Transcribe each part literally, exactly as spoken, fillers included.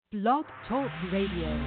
Blog Talk Radio.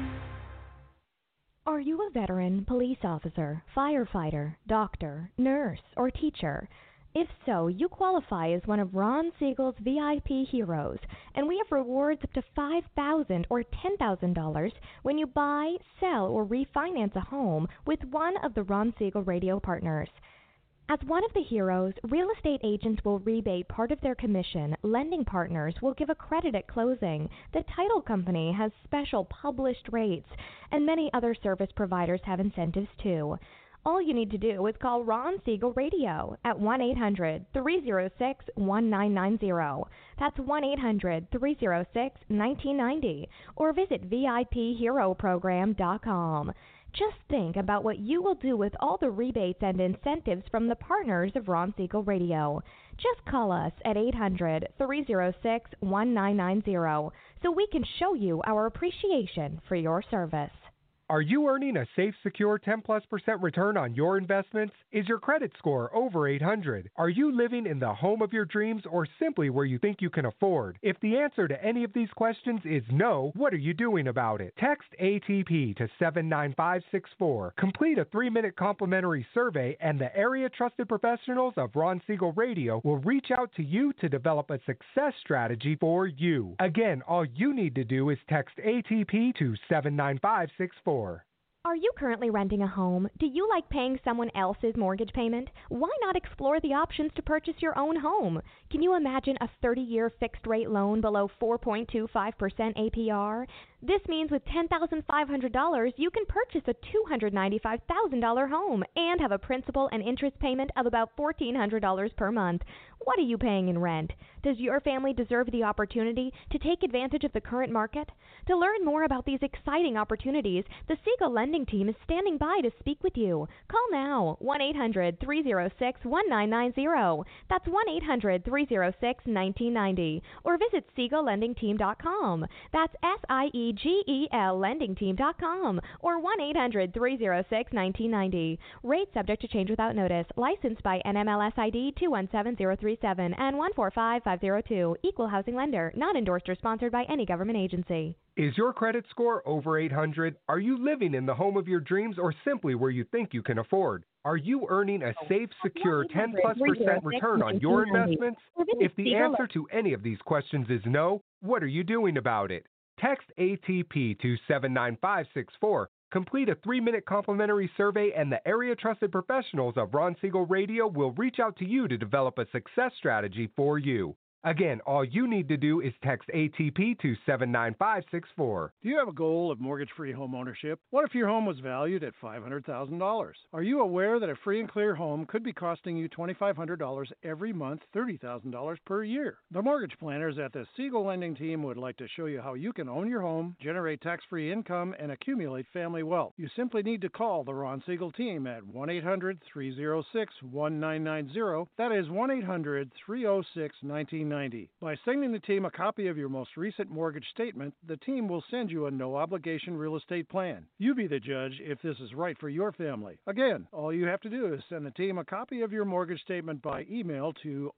Are you a veteran, police officer, firefighter, doctor, nurse, or teacher? If so, you qualify as one of Ron Siegel's V I P heroes, and we have rewards up to five thousand dollars or ten thousand dollars when you buy, sell, or refinance a home with one of the Ron Siegel radio partners. As one of the heroes, real estate agents will rebate part of their commission, lending partners will give a credit at closing, the title company has special published rates, and many other service providers have incentives too. All you need to do is call Ron Siegel Radio at one eight hundred, three oh six, one nine nine oh. That's one eight hundred, three oh six, one nine nine oh, or visit V I P hero program dot com. Just think about what you will do with all the rebates and incentives from the partners of Ron Siegel Radio. Just call us at eight hundred, three oh six, one nine nine oh so we can show you our appreciation for your service. Are you earning a safe, secure ten plus percent return on your investments? Is your credit score over eight hundred? Are you living in the home of your dreams or simply where you think you can afford? If the answer to any of these questions is no, what are you doing about it? Text A T P to seven nine five six four. Complete a three-minute complimentary survey and the area trusted professionals of Ron Siegel Radio will reach out to you to develop a success strategy for you. Again, all you need to do is text A T P to seven nine five six four. Are you currently renting a home? Do you like paying someone else's mortgage payment? Why not explore the options to purchase your own home? Can you imagine a thirty-year fixed-rate loan below four point two five percent A P R? This means with ten thousand five hundred dollars, you can purchase a two hundred ninety-five thousand dollars home and have a principal and interest payment of about fourteen hundred dollars per month. What are you paying in rent? Does your family deserve the opportunity to take advantage of the current market? To learn more about these exciting opportunities, the Siegel Lending Team is standing by to speak with you. Call now, one eight hundred, three oh six, one nine nine oh. That's one eight hundred, three oh six, one nine nine oh. Or visit Siegel Lending Team dot com. That's S I E G E L Lending Team dot com. Or one eight hundred, three oh six, one nine nine oh. Rate subject to change without notice. Licensed by N M L S I D two one seven zero three seven and one four five five zero two. Equal housing lender. Not endorsed or sponsored by any government agency. Is your credit score over eight hundred? Are you living in the home of your dreams or simply where you think you can afford? Are you earning a safe, secure ten plus percent return on your investments? If the answer to any of these questions is no, what are you doing about it? Text A T P to seven nine five six four. Complete a three-minute complimentary survey and the area trusted professionals of Ron Siegel Radio will reach out to you to develop a success strategy for you. Again, all you need to do is text A T P to seven nine five six four. Do you have a goal of mortgage-free home ownership? What if your home was valued at five hundred thousand dollars? Are you aware that a free and clear home could be costing you two thousand five hundred dollars every month, thirty thousand dollars per year? The mortgage planners at the Siegel Lending Team would like to show you how you can own your home, generate tax-free income, and accumulate family wealth. You simply need to call the Ron Siegel Team at one eight hundred, three oh six, one nine nine oh. That is one eight hundred, three oh six, one nine nine oh. By sending the team a copy of your most recent mortgage statement, the team will send you a no-obligation real estate plan. You be the judge if this is right for your family. Again, all you have to do is send the team a copy of your mortgage statement by email to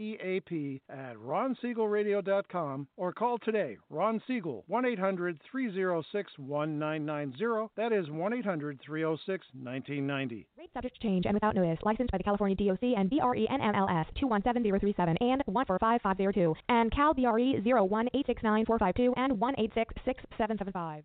reap at ron siegel radio dot com or call today, Ron Siegel, one eight hundred, three oh six, one nine nine oh. That is one eight hundred, three oh six, one nine nine oh. Rate subject to change and without notice. Licensed by the California D O C and B R E N M L S two one seven zero three seven and one four five five zero two and Cal B R E zero one eight six nine four five two and one eight six six seven seven five.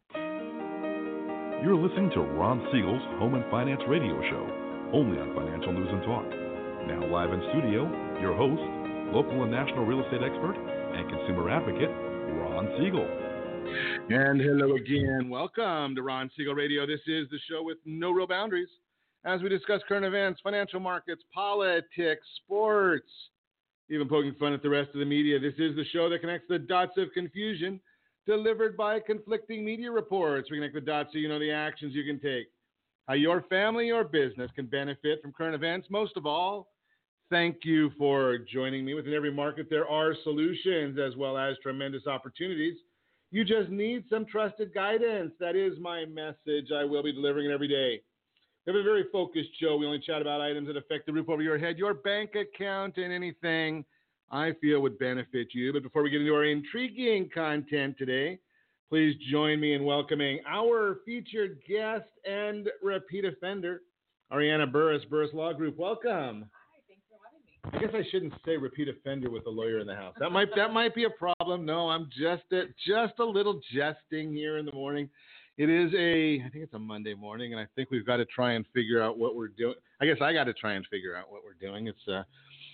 You're listening to Ron Siegel's Home and Finance Radio Show, only on Financial News and Talk. Now live in studio, your host, local and national real estate expert and consumer advocate, Ron Siegel. And hello again. Welcome to Ron Siegel Radio. This is the show with no real boundaries as we discuss current events, financial markets, politics, sports, even poking fun at the rest of the media. This is the show that connects the dots of confusion delivered by conflicting media reports. We connect the dots so you know the actions you can take, how your family or business can benefit from current events. Most of all, thank you for joining me. Within every market, there are solutions as well as tremendous opportunities. You just need some trusted guidance. That is my message. I will be delivering it every day. We have a very focused show. We only chat about items that affect the roof over your head, your bank account, and anything I feel would benefit you. But before we get into our intriguing content today, Please join me in welcoming our featured guest and repeat offender, Ariana Burris, Burris Law Group. Welcome. Hi, thanks for having me. I guess I shouldn't say repeat offender with a lawyer in the house. That might that might be a problem. No, I'm just a, just a little jesting here in the morning. It is a, I think it's a Monday morning, and I think we've got to try and figure out what we're doing. I guess I got to try and figure out what we're doing. It's uh,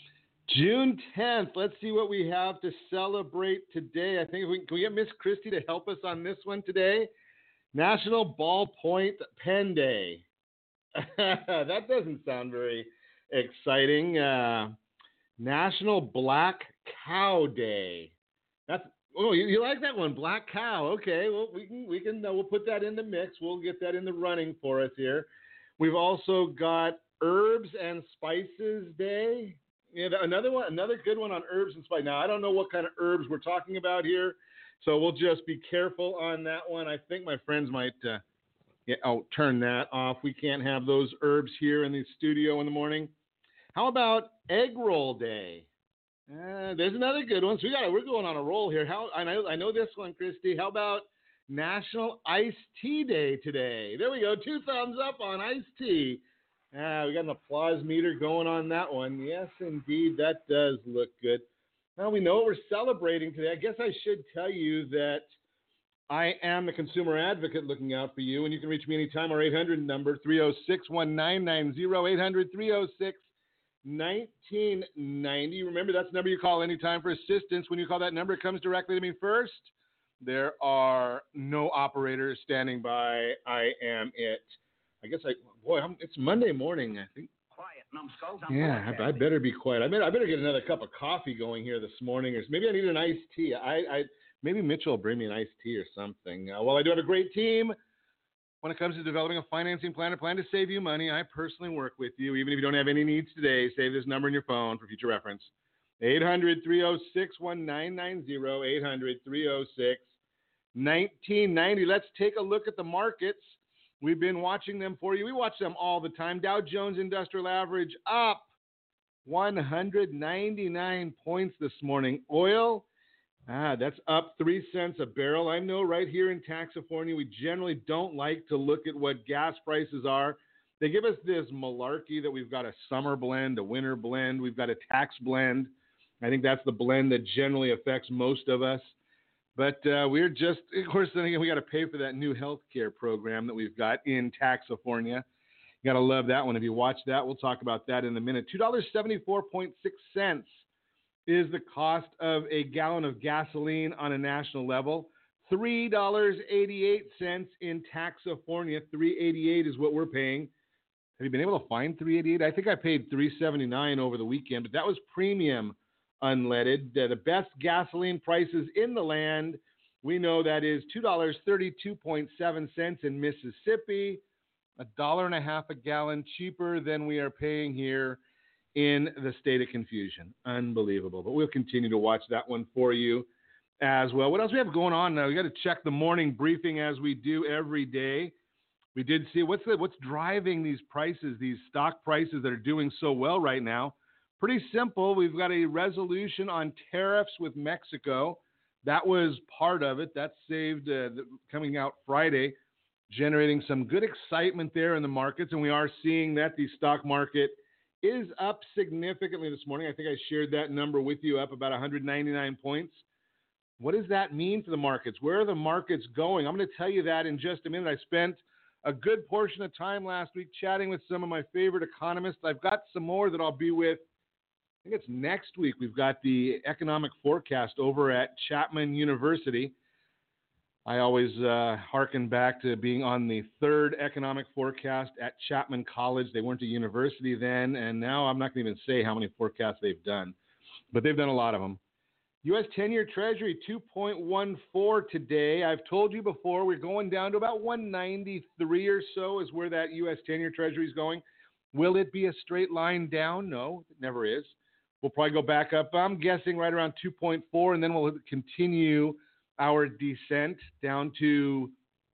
June tenth. Let's see what we have to celebrate today. I think we can we get Miss Christie to help us on this one today. National Ballpoint Pen Day. That doesn't sound very exciting. Uh, National Black Cow Day. That's oh, you, you like that one, Black Cow? Okay, well we can we can uh, we'll put that in the mix. We'll get that in the running for us here. We've also got Herbs and Spices Day. Yeah, another one, another good one on herbs and spices. Now, I don't know what kind of herbs we're talking about here, so we'll just be careful on that one. I think my friends might uh, yeah, oh, turn that off. We can't have those herbs here in the studio in the morning. How about Egg Roll Day? Uh, there's another good one. So we got we're going on a roll here. How I know I know this one, Christy. How about National Iced Tea Day today? There we go. Two thumbs up on iced tea. Ah, we got an applause meter going on that one. Yes, indeed, that does look good. Now we know what we're celebrating today. I guess I should tell you that I am the consumer advocate looking out for you, and you can reach me anytime. Our eight hundred number, three oh six, one nine nine oh, eight hundred, three oh six, nineteen ninety. Remember, that's the number you call anytime for assistance. When you call that number, it comes directly to me first. There are no operators standing by. I am it. I guess I, boy, I'm, it's Monday morning, I think. Quiet, numbskulls. Yeah, I, I better be quiet. I better, I better get another cup of coffee going here this morning, or maybe I need an iced tea. I, I maybe Mitchell will bring me an iced tea or something. Uh, well, I do have a great team. When it comes to developing a financing plan or plan to save you money, I personally work with you. Even if you don't have any needs today, save this number in your phone for future reference. eight hundred, three oh six, one nine nine oh, eight hundred, three oh six, nineteen ninety. Let's take a look at the markets. We've been watching them for you. We watch them all the time. Dow Jones Industrial Average up one hundred ninety-nine points this morning. Oil, ah, that's up three cents a barrel. I know right here in Taxifornia, we generally don't like to look at what gas prices are. They give us this malarkey that we've got a summer blend, a winter blend. We've got a tax blend. I think that's the blend that generally affects most of us. But uh, we're just, of course, then again, we got to pay for that new health care program that we've got in Taxifornia. You got to love that one. If you watch that, we'll talk about that in a minute. two dollars and seventy-four cents is the cost of a gallon of gasoline on a national level. three dollars and eighty-eight cents in Taxifornia. three dollars and eighty-eight cents is what we're paying. Have you been able to find three dollars and eighty-eight cents? I think I paid three dollars and seventy-nine cents over the weekend, but that was premium unleaded. Uh, the best gasoline prices in the land, we know that is two dollars and thirty-two cents in Mississippi, a dollar and a half a gallon cheaper than we are paying here in the state of confusion. Unbelievable. But we'll continue to watch that one for you as well. What else we have going on now? We got to check the morning briefing as we do every day. We did see what's the, what's driving these prices, these stock prices that are doing so well right now. Pretty simple. We've got a resolution on tariffs with Mexico. That was part of it. That saved uh, the, coming out Friday, generating some good excitement there in the markets. And we are seeing that the stock market is up significantly this morning. I think I shared that number with you, up about one hundred ninety-nine points. What does that mean for the markets? Where are the markets going? I'm going to tell you that in just a minute. I spent a good portion of time last week chatting with some of my favorite economists. I've got some more that I'll be with. I think it's next week. We've got the economic forecast over at Chapman University. I always uh, hearken back to being on the third economic forecast at Chapman College. They weren't a university then, and now I'm not going to even say how many forecasts they've done, but they've done a lot of them. U S ten-year Treasury, two point one four today. I've told you before, we're going down to about one ninety-three or so is where that U S ten-year Treasury is going. Will it be a straight line down? No, it never is. We'll probably go back up, I'm guessing right around two point four, and then we'll continue our descent down to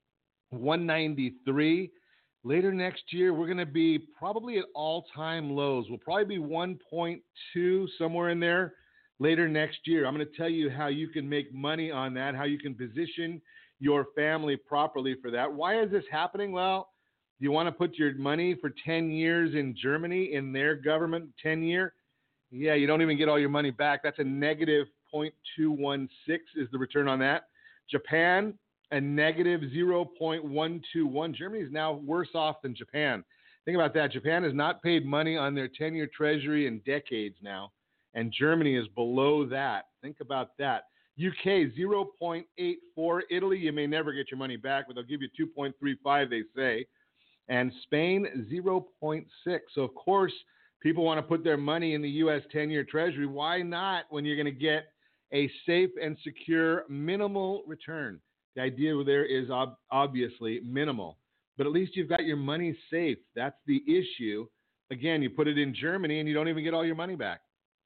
one ninety-three. Later next year, we're going to be probably at all-time lows. We'll probably be one point two, somewhere in there later next year. I'm going to tell you how you can make money on that, how you can position your family properly for that. Why is this happening? Well, do you want to put your money for ten years in Germany in their government ten year? Yeah, you don't even get all your money back. That's a negative zero point two one six is the return on that. Japan, a negative zero point one two one. Germany is now worse off than Japan. Think about that. Japan has not paid money on their ten-year treasury in decades now, and Germany is below that. Think about that. U K, zero point eight four. Italy, you may never get your money back, but they'll give you two point three five, they say. And Spain, zero point six. So, of course, people want to put their money in the U S ten-year treasury. Why not when you're going to get a safe and secure minimal return? The idea there is ob- obviously minimal. But at least you've got your money safe. That's the issue. Again, you put it in Germany and you don't even get all your money back.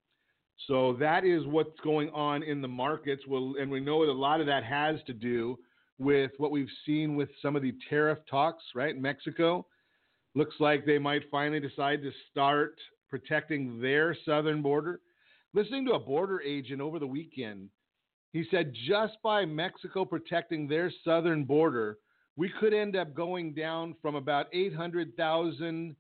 So that is what's going on in the markets. Well, and we know that a lot of that has to do with what we've seen with some of the tariff talks, right? Mexico looks like they might finally decide to start protecting their southern border. Listening to a border agent over the weekend, he said just by Mexico protecting their southern border, we could end up going down from about eight hundred thousand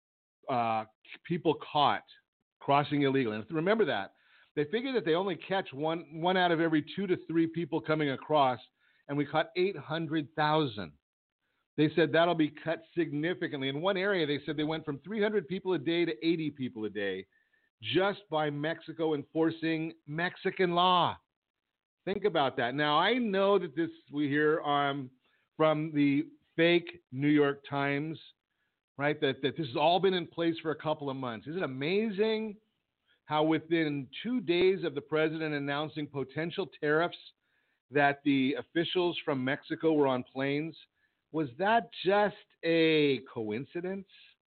uh, people caught crossing illegally. And remember that. They figure that they only catch one, one out of every two to three people coming across, and we caught eight hundred thousand. They said that'll be cut significantly. In one area, they said they went from three hundred people a day to eighty people a day just by Mexico enforcing Mexican law. Think about that. Now, I know that this we hear um, from the fake New York Times, right, that, that this has all been in place for a couple of months. Isn't it amazing how within two days of the president announcing potential tariffs that the officials from Mexico were on planes? Was that just a coincidence?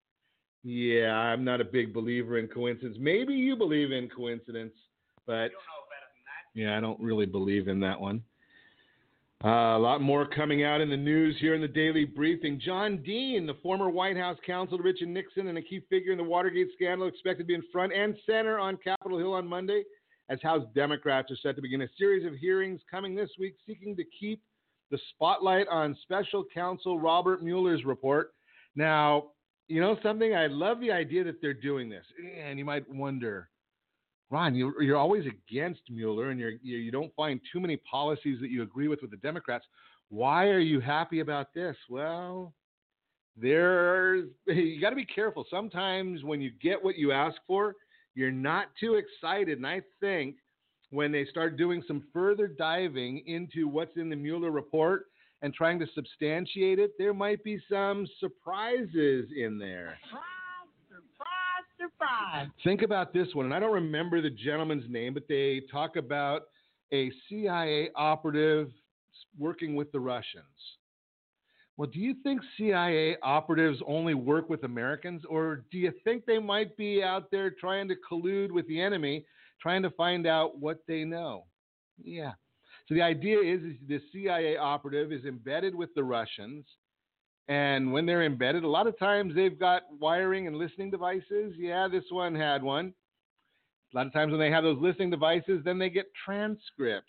Yeah, I'm not a big believer in coincidence. Maybe you believe in coincidence, but yeah, I don't really believe in that one. Uh, a lot more coming out in the news here in the Daily Briefing. John Dean, the former White House counsel to Richard Nixon and a key figure in the Watergate scandal, expected to be in front and center on Capitol Hill on Monday, as House Democrats are set to begin a series of hearings coming this week seeking to keep the spotlight on special counsel Robert Mueller's report. Now, you know something? I love the idea that they're doing this. And you might wonder, Ron, you, you're always against Mueller, and you're, you you don't find too many policies that you agree with with the Democrats. Why are you happy about this? Well, there's you got to be careful. Sometimes when you get what you ask for, you're not too excited. And I think when they start doing some further diving into what's in the Mueller report and trying to substantiate it, there might be some surprises in there. Surprise. Think about this one, and I don't remember the gentleman's name, but they talk about a C I A operative working with the Russians. Well, do you think C I A operatives only work with Americans, or do you think they might be out there trying to collude with the enemy, trying to find out what they know? Yeah. So the idea is, is the C I A operative is embedded with the Russians. And when they're embedded, a lot of times they've got wiring and listening devices. Yeah, this one had one. A lot of times when they have those listening devices, then they get transcripts.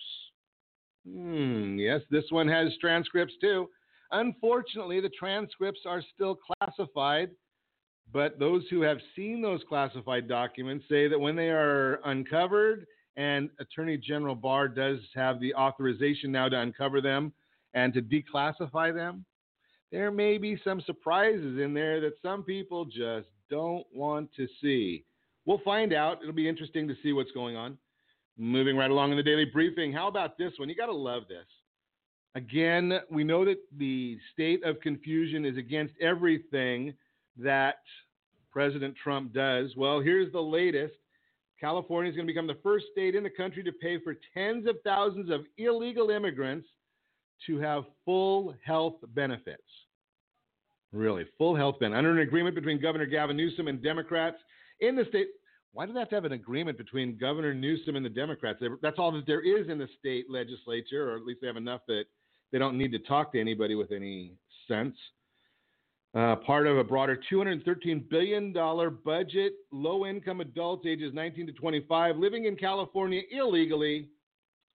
Hmm, yes, this one has transcripts too. Unfortunately, the transcripts are still classified, but those who have seen those classified documents say that when they are uncovered, and Attorney General Barr does have the authorization now to uncover them and to declassify them, there may be some surprises in there that some people just don't want to see. We'll find out. It'll be interesting to see what's going on. Moving right along in the Daily Briefing. How about this one? You got to love this. Again, we know that the state of confusion is against everything that President Trump does. Well, here's the latest. California is going to become the first state in the country to pay for tens of thousands of illegal immigrants to have full health benefits. Really, full health benefits. Under an agreement between Governor Gavin Newsom and Democrats in the state. Why do they have to have an agreement between Governor Newsom and the Democrats? That's all that there is in the state legislature, or at least they have enough that they don't need to talk to anybody with any sense. Uh, part of a broader two hundred thirteen billion dollars budget, low-income adults ages nineteen to twenty-five living in California illegally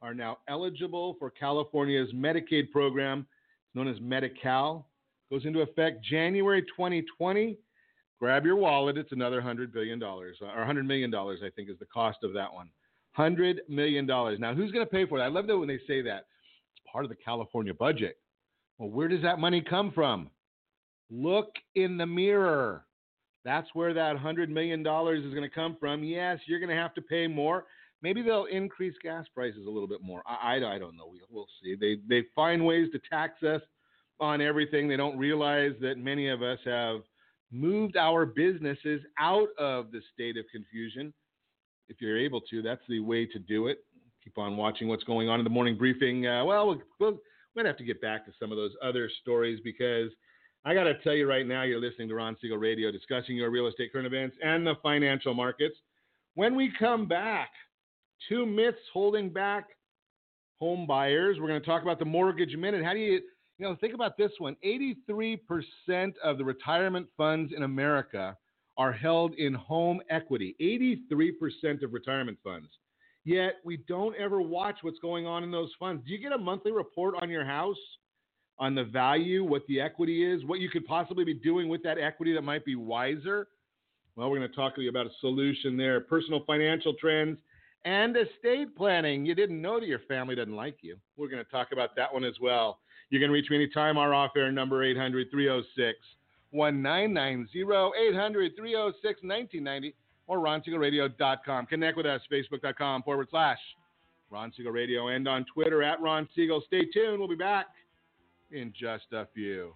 are now eligible for California's Medicaid program, known as Medi-Cal. Goes into effect January twenty twenty. Grab your wallet. It's another one hundred billion dollars, or one hundred million dollars, I think, is the cost of that one. one hundred million dollars. Now, who's going to pay for it? I love that when they say that. It's part of the California budget. Well, where does that money come from? Look in the mirror. That's where that one hundred million dollars is going to come from. Yes, you're going to have to pay more. Maybe they'll increase gas prices a little bit more. I, I, I don't know. We'll, we'll see. They, they find ways to tax us on everything. They don't realize that many of us have moved our businesses out of the state of confusion. If you're able to, that's the way to do it. Keep on watching what's going on in the morning briefing. Uh, well, we'll, we'll we'll have to get back to some of those other stories because I got to tell you right now, you're listening to Ron Siegel Radio, discussing your real estate current events and the financial markets. When we come back, two myths holding back home buyers. We're going to talk about the mortgage minute. How do you, you know, think about this one. eighty-three percent of the retirement funds in America are held in home equity. eighty-three percent of retirement funds. Yet we don't ever watch what's going on in those funds. Do you get a monthly report on your house, on the value, what the equity is, what you could possibly be doing with that equity that might be wiser? Well, we're going to talk to you about a solution there. Personal financial trends and estate planning. You didn't know that your family doesn't like you. We're going to talk about that one as well. You can reach me anytime. Our off-air number, eight hundred, three oh six, nineteen ninety, eight hundred, three oh six, nineteen ninety, or ron siegel radio dot com. Connect with us, facebook.com forward slash Ron Siegel Radio, and on Twitter at Ron Siegel. Stay tuned. We'll be back in just a few.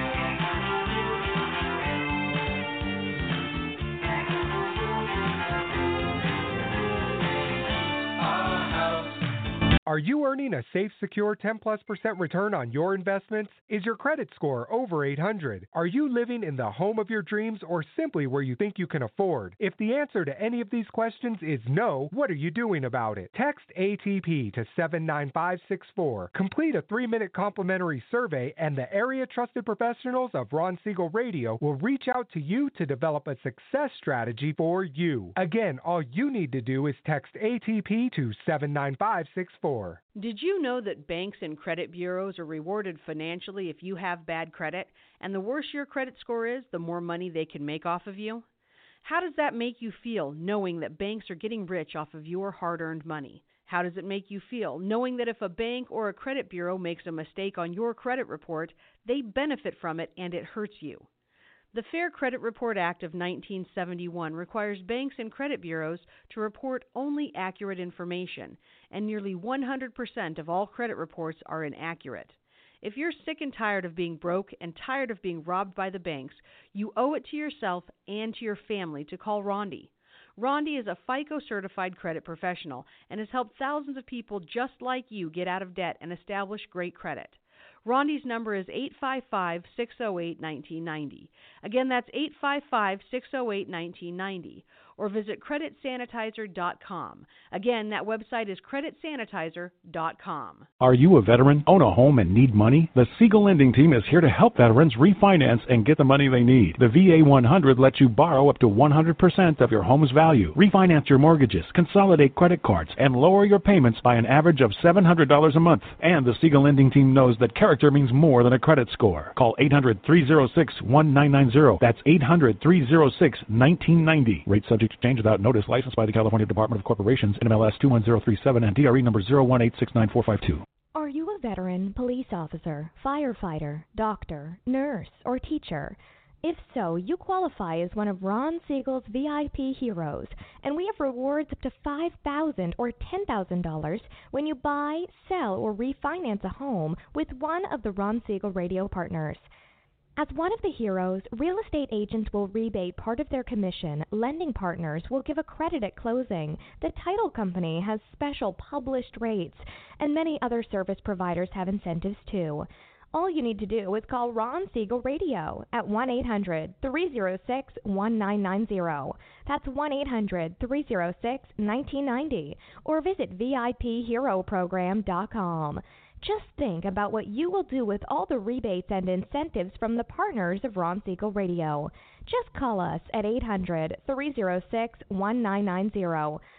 Are you earning a safe, secure ten plus percent return on your investments? Is your credit score over eight hundred? Are you living in the home of your dreams or simply where you think you can afford? If the answer to any of these questions is no, what are you doing about it? Text A T P to seven nine five six four. Complete a three-minute complimentary survey and the area trusted professionals of Ron Siegel Radio will reach out to you to develop a success strategy for you. Again, all you need to do is text A T P to seven nine five six four. Did you know that banks and credit bureaus are rewarded financially if you have bad credit? And the worse your credit score is, the more money they can make off of you? How does that make you feel, knowing that banks are getting rich off of your hard-earned money? How does it make you feel, knowing that if a bank or a credit bureau makes a mistake on your credit report, they benefit from it and it hurts you? The Fair Credit Report Act of nineteen seventy-one requires banks and credit bureaus to report only accurate information, and nearly one hundred percent of all credit reports are inaccurate. If you're sick and tired of being broke and tired of being robbed by the banks, you owe it to yourself and to your family to call Rondi. Rondi is a FICO-certified credit professional and has helped thousands of people just like you get out of debt and establish great credit. Rondi's number is eight five five, six oh eight, one nine nine oh. Again, that's eight five five, six oh eight, one nine nine oh. Or visit credit sanitizer dot com. Again, that website is credit sanitizer dot com. Are you a veteran, own a home, and need money? The Siegel Lending Team is here to help veterans refinance and get the money they need. The V A one hundred lets you borrow up to one hundred percent of your home's value, refinance your mortgages, consolidate credit cards, and lower your payments by an average of seven hundred dollars a month. And the Siegel Lending Team knows that character means more than a credit score. Call eight hundred, three oh six, one nine nine oh. That's eight hundred, three oh six, one nine nine oh. Rate subject to change without notice. Licensed by the California Department of Corporations, N M L S two one zero three seven and D R E number zero one eight six nine four five two. Are you a veteran, police officer, firefighter, doctor, nurse, or teacher? If so, you qualify as one of Ron Siegel's V I P heroes, and we have rewards up to five thousand dollars or ten thousand dollars when you buy, sell, or refinance a home with one of the Ron Siegel Radio partners. As one of the heroes, real estate agents will rebate part of their commission, lending partners will give a credit at closing, the title company has special published rates, and many other service providers have incentives too. All you need to do is call Ron Siegel Radio at one eight hundred, three oh six, one nine nine oh. That's one eight hundred, three oh six, one nine nine oh, or visit V I P hero program dot com. Just think about what you will do with all the rebates and incentives from the partners of Ron Siegel Radio. Just call us at eight hundred, three oh six, one nine nine oh.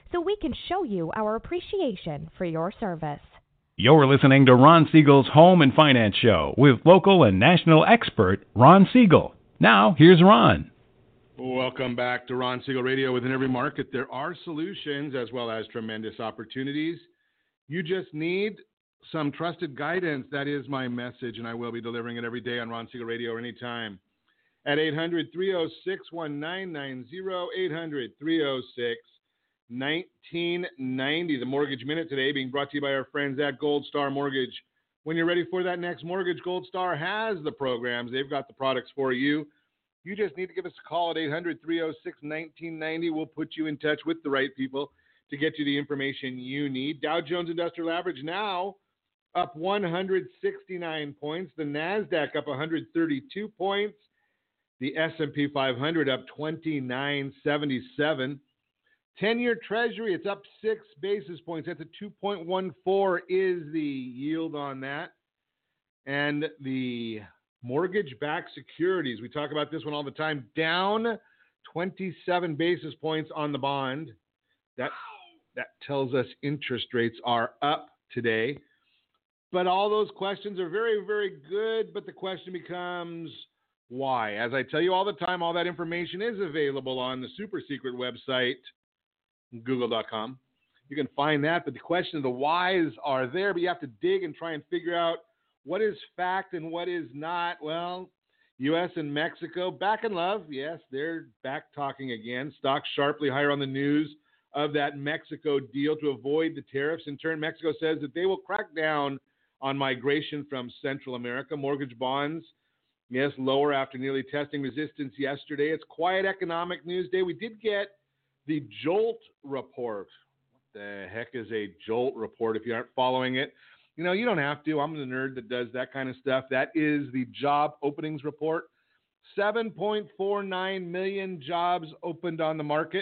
so we can show you our appreciation for your service. You're listening to Ron Siegel's Home and Finance Show with local and national expert Ron Siegel. Now, here's Ron. Welcome back to Ron Siegel Radio. Within every market, there are solutions as well as tremendous opportunities. You just need some trusted guidance. That is my message, and I will be delivering it every day on Ron Siegel Radio or anytime. At eight hundred, three oh six, one nine nine zero, eight hundred, three oh six, nineteen ninety. The Mortgage Minute today being brought to you by our friends at Gold Star Mortgage. When you're ready for that next mortgage, Gold Star has the programs. They've got the products for you. You just need to give us a call at eight hundred, three oh six, nineteen ninety. We'll put you in touch with the right people to get you the information you need. Dow Jones Industrial Average now up one hundred sixty-nine points. The NASDAQ up one hundred thirty-two points. The S and P five hundred up twenty-nine seventy-seven. ten-year Treasury, it's up six basis points. That's a two point one four is the yield on that. And the mortgage-backed securities, we talk about this one all the time, down twenty-seven basis points on the bond. That, that tells us interest rates are up today. But all those questions are very, very good. But the question becomes, why? As I tell you all the time, all that information is available on the super secret website, google dot com. You can find that, but the question of the whys are there, but you have to dig and try and figure out what is fact and what is not. Well, U S and Mexico, back in love. Yes, they're back talking again. Stocks sharply higher on the news of that Mexico deal to avoid the tariffs. In turn, Mexico says that they will crack down on migration from Central America. Mortgage bonds, yes, lower after nearly testing resistance yesterday. It's quiet economic news day. We did get the JOLT report. What the heck is a JOLT report if you aren't following it? You know, you don't have to. I'm the nerd that does that kind of stuff. That is the job openings report. seven point four nine million jobs opened on the market.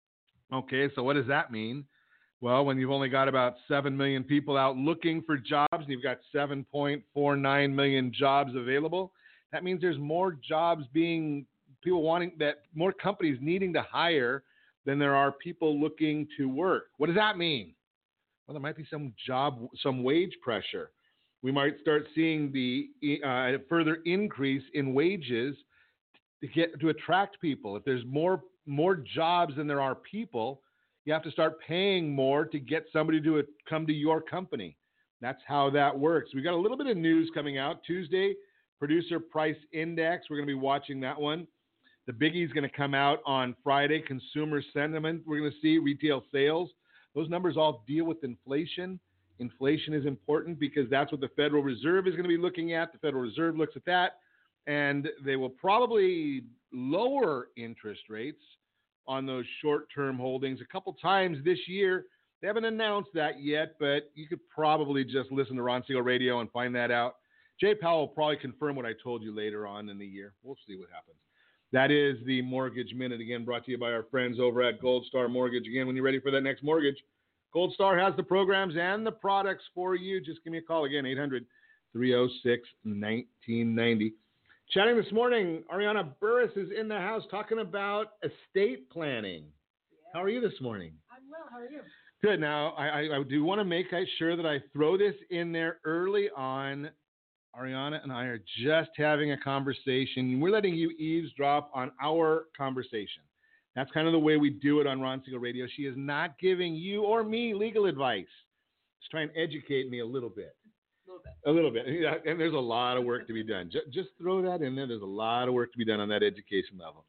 Okay, so what does that mean? Well, when you've only got about seven million people out looking for jobs and you've got seven point four nine million jobs available, that means there's more jobs being, people wanting that, more companies needing to hire than there are people looking to work. What does that mean? Well, there might be some job, some wage pressure. We might start seeing the uh, further increase in wages to get to attract people. If there's more more jobs than there are people, you have to start paying more to get somebody to a, come to your company. That's how that works. We got a little bit of news coming out Tuesday. Producer Price Index. We're going to be watching that one. The biggie is going to come out on Friday. Consumer sentiment. We're going to see retail sales. Those numbers all deal with inflation. Inflation is important because that's what the Federal Reserve is going to be looking at. The Federal Reserve looks at that, and they will probably lower interest rates on those short-term holdings a couple times this year. They haven't announced that yet, but you could probably just listen to Ron Siegel Radio and find that out. Jay Powell will probably confirm what I told you later on in the year. We'll see what happens. That is the Mortgage Minute, again, brought to you by our friends over at Gold Star Mortgage. Again, when you're ready for that next mortgage, Gold Star has the programs and the products for you. Just give me a call again, eight hundred, three oh six, nineteen ninety. Chatting this morning, Ariana Burris is in the house talking about estate planning. Yeah. How are you this morning? I'm well. How are you? Good. Now, I, I, I do want to make sure that I throw this in there early on. Ariana and I are just having a conversation. We're letting you eavesdrop on our conversation. That's kind of the way we do it on Ron Siegel Radio. She is not giving you or me legal advice. She's trying to educate me a little bit. A little bit. A little bit. Yeah, and there's a lot of work to be done. Just, just throw that in there. There's a lot of work to be done on that education level.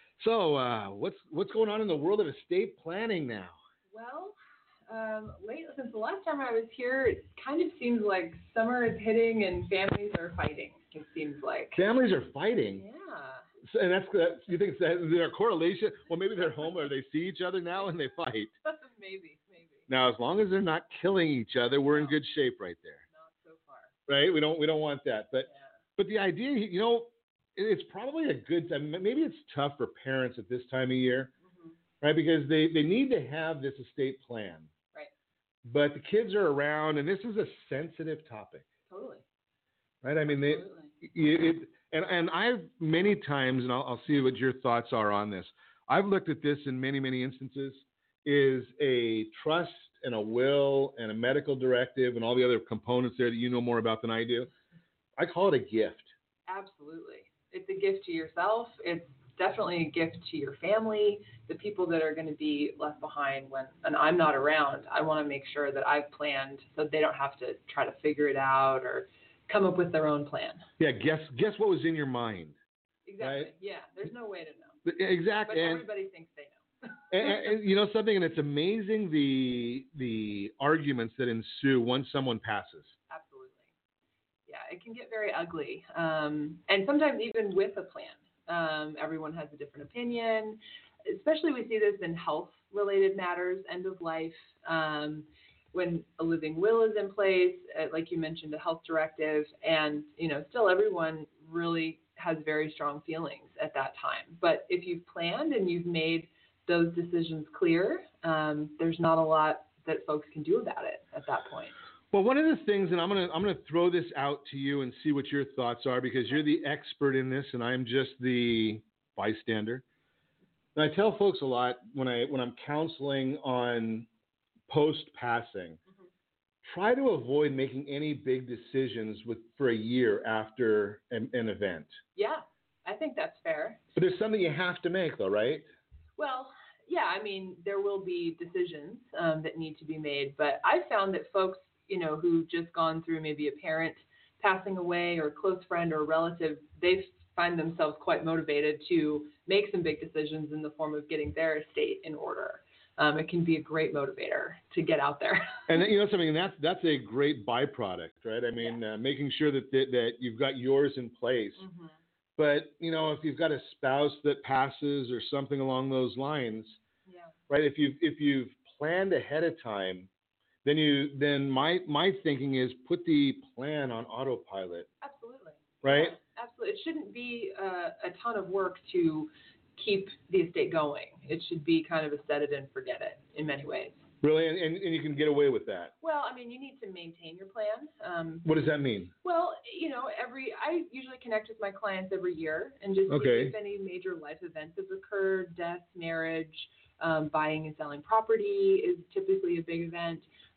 So uh, what's what's going on in the world of estate planning now? Well, um, late, since the last time I was here, it kind of seems like summer is hitting and families are fighting, it seems like. Families are fighting? Yeah. So, and that's, that, you think that there's a correlation? Well, maybe they're home or they see each other now and they fight. maybe, maybe. Now, as long as they're not killing each other, we're no. in good shape right there. Not so far. Right? We don't we don't want that. But yeah. but the idea, you know, it's probably a good time. Maybe it's tough for parents at this time of year, mm-hmm. right? Because they, they need to have this estate plan. Right. But the kids are around, and this is a sensitive topic. Totally. Right? I mean, they, it, and, and I've many times, and I'll, I'll see what your thoughts are on this. I've looked at this in many, many instances. is a trust and a will and a medical directive and all the other components there that you know more about than I do. I call it a gift. Absolutely. It's a gift to yourself. It's definitely a gift to your family, the people that are going to be left behind when and I'm not around. I want to make sure that I've planned so they don't have to try to figure it out or come up with their own plan. Yeah, guess guess what was in your mind. Exactly. Right? Yeah, there's no way to know. Exactly. But and, everybody thinks they know. and, and you know something, and it's amazing the the arguments that ensue once someone passes. Absolutely. Yeah, it can get very ugly, um, and sometimes even with a plan, um, everyone has a different opinion. Especially we see this in health-related matters, end of life, um, when a living will is in place, uh, like you mentioned, a health directive, and you know, still everyone really has very strong feelings at that time. But if you've planned and you've made those decisions clear, um, there's not a lot that folks can do about it at that point. Well, one of the things, and I'm gonna I'm gonna throw this out to you and see what your thoughts are, because you're the expert in this and I'm just the bystander. And I tell folks a lot when I when I'm counseling on post passing, mm-hmm. try to avoid making any big decisions with for a year after an, an event. Yeah, I think that's fair. But there's something you have to make, though, right? Well, yeah, I mean, there will be decisions um, that need to be made, but I've found that folks, you know, who've just gone through maybe a parent passing away or a close friend or a relative, they find themselves quite motivated to make some big decisions in the form of getting their estate in order. Um, it can be a great motivator to get out there. And you know something, that's that's a great byproduct, right? I mean, yeah. uh, making sure that, that that you've got yours in place. Mm-hmm. But, you know, if you've got a spouse that passes or something along those lines, yeah. right, if you've, if you've planned ahead of time, then you then my my thinking is put the plan on autopilot. Absolutely. Right? Yeah, absolutely. It shouldn't be uh, a ton of work to keep the estate going. It should be kind of a set it and forget it in many ways. Really? And, and, and you can get away with that? Well, I mean, you need to maintain your plan. Um, what does that mean? Well, you know, every I usually connect with my clients every year and just okay. see if any major life events have occurred, death, marriage, um, buying and selling property is typically a big event.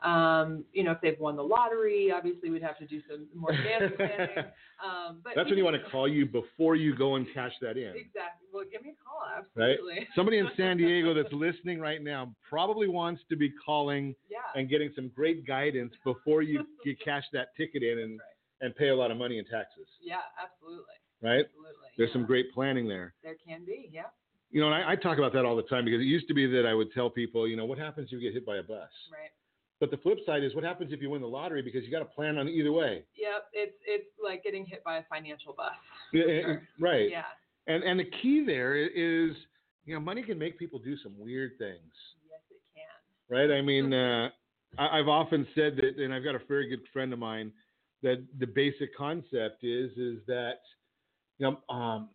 Um, you know, if they've won the lottery, obviously we'd have to do some more advanced planning. Um, but That's when you want to call you before you go and cash that in. Exactly. Well, give me a call. Absolutely. Right? Somebody in San Diego that's listening right now probably wants to be calling yeah. and getting some great guidance before you, you cash that ticket in and, right. and pay a lot of money in taxes. Yeah, absolutely. Right? Absolutely. There's yeah. some great planning there. There can be, yeah. You know, and I, I talk about that all the time because it used to be that I would tell people, you know, what happens if you get hit by a bus? Right. But the flip side is what happens if you win the lottery, because you got to plan on either way. Yep, it's it's like getting hit by a financial bus. Yeah, sure. Right. Yeah. And and the key there is, you know, money can make people do some weird things. Yes, it can. Right. I mean, uh, I, I've often said that, and I've got a very good friend of mine, that the basic concept is is that, you know, um,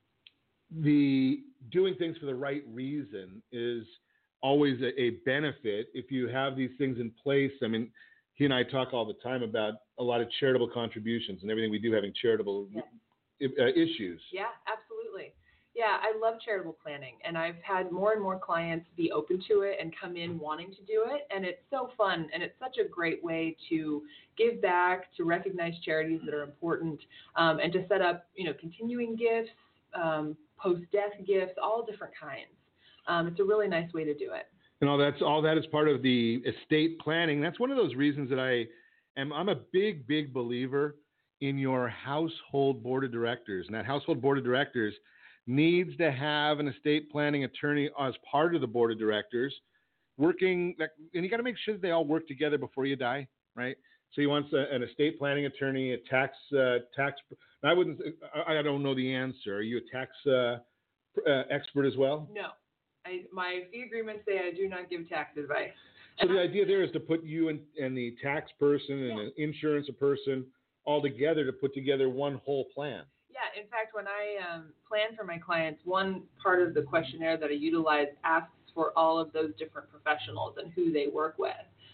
the doing things for the right reason is always a, a benefit if you have these things in place. I mean, he and I talk all the time about a lot of charitable contributions and everything we do having charitable yes. uh, issues. Yeah, absolutely. Yeah, I love charitable planning, and I've had more and more clients be open to it and come in wanting to do it, and it's so fun, and it's such a great way to give back, to recognize charities that are important, um, and to set up, you know, continuing gifts, um, post-death gifts, all different kinds. Um, it's a really nice way to do it. And all that's all that is part of the estate planning. That's one of those reasons that I am. I'm a big, big believer in your household board of directors, and that household board of directors needs to have an estate planning attorney as part of the board of directors, working. And you got to make sure that they all work together before you die, right? So you want a, an estate planning attorney, a tax uh, tax. I wouldn't. I, I don't know the answer. Are you a tax uh, uh, expert as well? No. I, my fee agreements say I do not give tax advice. So the idea there is to put you and, and the tax person and yeah. an insurance person all together to put together one whole plan. Yeah. In fact, when I um, plan for my clients, one part of the questionnaire that I utilize asks for all of those different professionals and who they work with.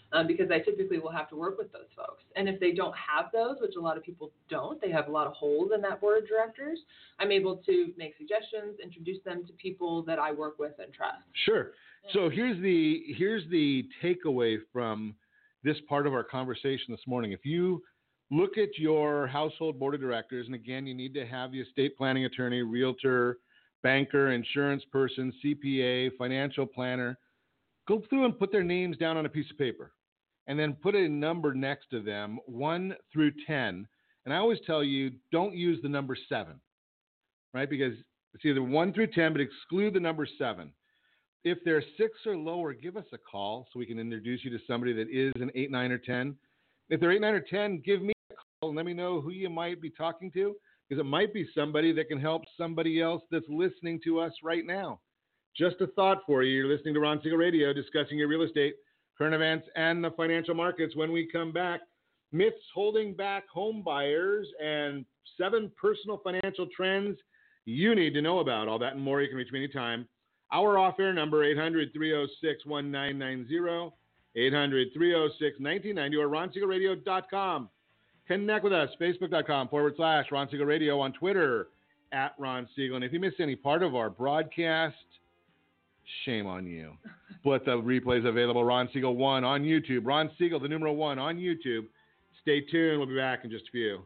um, because I typically will have to work with those folks. And if they don't have those, which a lot of people don't, they have a lot of holes in that board of directors, I'm able to make suggestions, introduce them to people that I work with and trust. Sure. Yeah. So here's the here's the takeaway from this part of our conversation this morning. If you look at your household board of directors, and again, you need to have the estate planning attorney, realtor, banker, insurance person, C P A, financial planner, go through and put their names down on a piece of paper and then put a number next to them, one through ten. And I always tell you, don't use the number seven, right? Because it's either one through ten, but exclude the number seven. If they're six or lower, give us a call so we can introduce you to somebody that is an eight, nine, or ten. If they're eight, nine, or ten, give me a call and let me know who you might be talking to, because it might be somebody that can help somebody else that's listening to us right now. Just a thought for you. You're listening to Ron Siegel Radio, discussing your real estate, current events, and the financial markets. When we come back, myths holding back home buyers and seven personal financial trends you need to know about. All that and more. You can reach me anytime. Our off-air number, eight hundred, three oh six, one nine nine zero, eight hundred, three oh six, nineteen ninety, or ron siegel radio dot com. Connect with us, facebook.com forward slash Ron Siegel Radio, on Twitter, at Ron Siegel. And if you missed any part of our broadcast, shame on you. But the replay is available, Ron Siegel one on YouTube. Ron Siegel, the numeral one on YouTube. Stay tuned. We'll be back in just a few.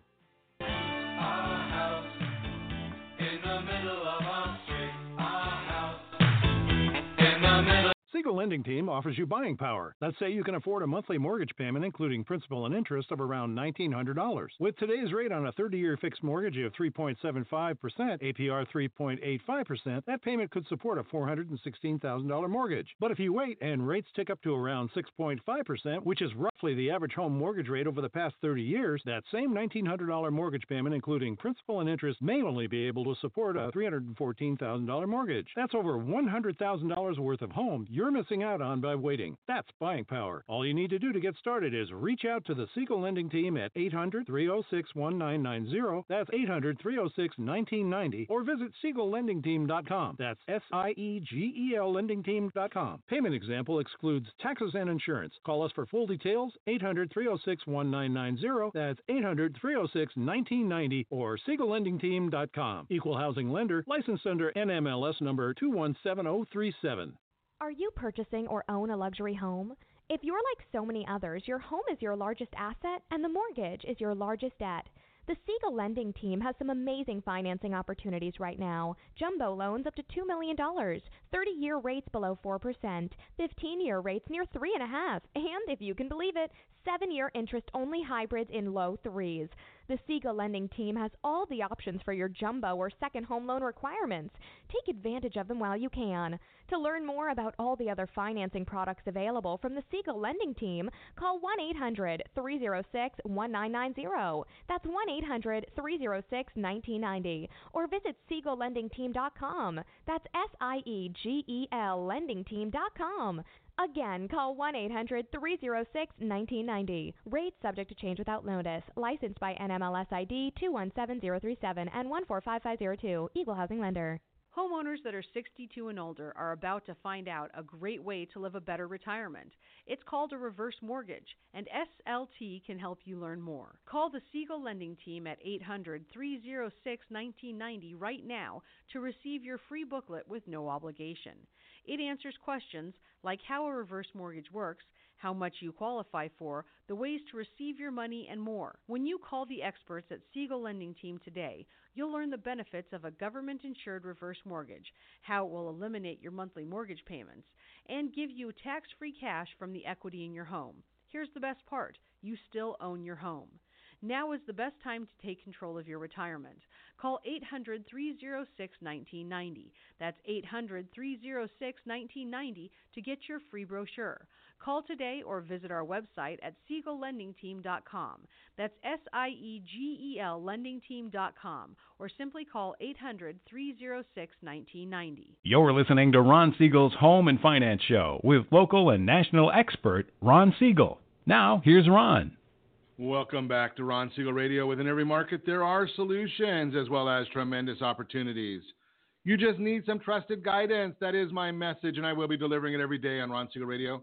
Siegel Lending Team offers you buying power. Let's say you can afford a monthly mortgage payment, including principal and interest, of around nineteen hundred dollars. With today's rate on a thirty-year fixed mortgage of three point seven five percent, A P R three point eight five percent, that payment could support a four hundred sixteen thousand dollars mortgage. But if you wait and rates tick up to around six point five percent, which is roughly the average home mortgage rate over the past thirty years, that same nineteen hundred dollars mortgage payment, including principal and interest, may only be able to support a three hundred fourteen thousand dollars mortgage. That's over one hundred thousand dollars worth of home you're missing out on by waiting. That's buying power. All you need to do to get started is reach out to the Siegel Lending Team at eight hundred, three oh six, one nine nine zero. That's eight hundred, three oh six, nineteen ninety. Or visit siegel lending team dot com. That's S I E G E L lending team dot com. Payment example excludes taxes and insurance. Call us for full details, eight hundred, three oh six, one nine nine zero. That's eight hundred, three oh six, nineteen ninety. Or siegel lending team dot com. Equal housing lender, licensed under N M L S number two one seven zero three seven. Are you purchasing or own a luxury home? If you're like so many others, your home is your largest asset and the mortgage is your largest debt. The Siegel Lending Team has some amazing financing opportunities right now. Jumbo loans up to two million dollars, thirty-year rates below four percent, fifteen-year rates near three point five percent, and if you can believe it, seven-year interest-only hybrids in low threes. The Siegel Lending Team has all the options for your jumbo or second home loan requirements. Take advantage of them while you can. To learn more about all the other financing products available from the Siegel Lending Team, call one eight hundred, three oh six, one nine nine zero. That's one eight hundred, three oh six, nineteen ninety. Or visit siegel lending team dot com. That's S I E G E L lending team dot com. Again, call one eight hundred, three oh six, nineteen ninety. Rates subject to change without notice. Licensed by N M L S I D two one seven zero three seven and one four five five zero two. Equal housing lender. Homeowners that are sixty-two and older are about to find out a great way to live a better retirement. It's called a reverse mortgage, and S L T can help you learn more. Call the Siegel Lending Team at eight hundred, three oh six, nineteen ninety right now to receive your free booklet with no obligation. It answers questions like how a reverse mortgage works, how much you qualify for, the ways to receive your money, and more. When you call the experts at Siegel Lending Team today, you'll learn the benefits of a government-insured reverse mortgage, how it will eliminate your monthly mortgage payments, and give you tax-free cash from the equity in your home. Here's the best part. You still own your home. Now is the best time to take control of your retirement. Call eight hundred, three oh six, nineteen ninety. That's eight hundred, three oh six, nineteen ninety to get your free brochure. Call today or visit our website at siegel lending team dot com. That's S I E G E L lending team dot com. Or simply call eight hundred, three oh six, nineteen ninety. You're listening to Ron Siegel's Home and Finance Show with local and national expert Ron Siegel. Now, here's Ron. Welcome back to Ron Siegel Radio. Within every market, there are solutions as well as tremendous opportunities. You just need some trusted guidance. That is my message, and I will be delivering it every day on Ron Siegel Radio.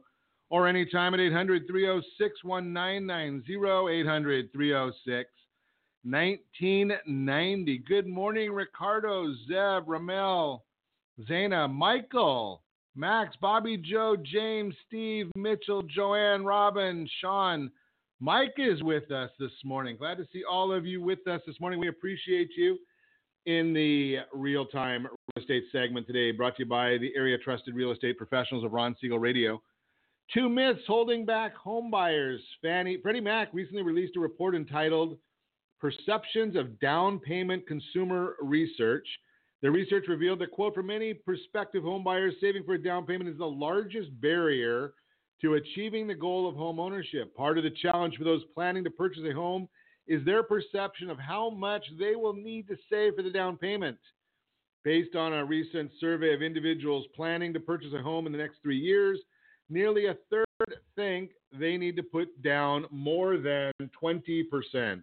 or anytime at eight hundred, three oh six, one nine nine zero, eight hundred, three oh six, nineteen ninety. Good morning, Ricardo, Zeb, Ramel, Zaina, Michael, Max, Bobby, Joe, James, Steve, Mitchell, Joanne, Robin, Sean. Mike is with us this morning. Glad to see all of you with us this morning. We appreciate you in the real-time real estate segment today, brought to you by the area trusted real estate professionals of Ron Siegel Radio. Two myths holding back home buyers. Fannie, Freddie Mac recently released a report entitled Perceptions of Down Payment Consumer Research. The research revealed that, quote, for many prospective home buyers, saving for a down payment is the largest barrier to achieving the goal of home ownership. Part of the challenge for those planning to purchase a home is their perception of how much they will need to save for the down payment. Based on a recent survey of individuals planning to purchase a home in the next three years, nearly a third think they need to put down more than twenty percent.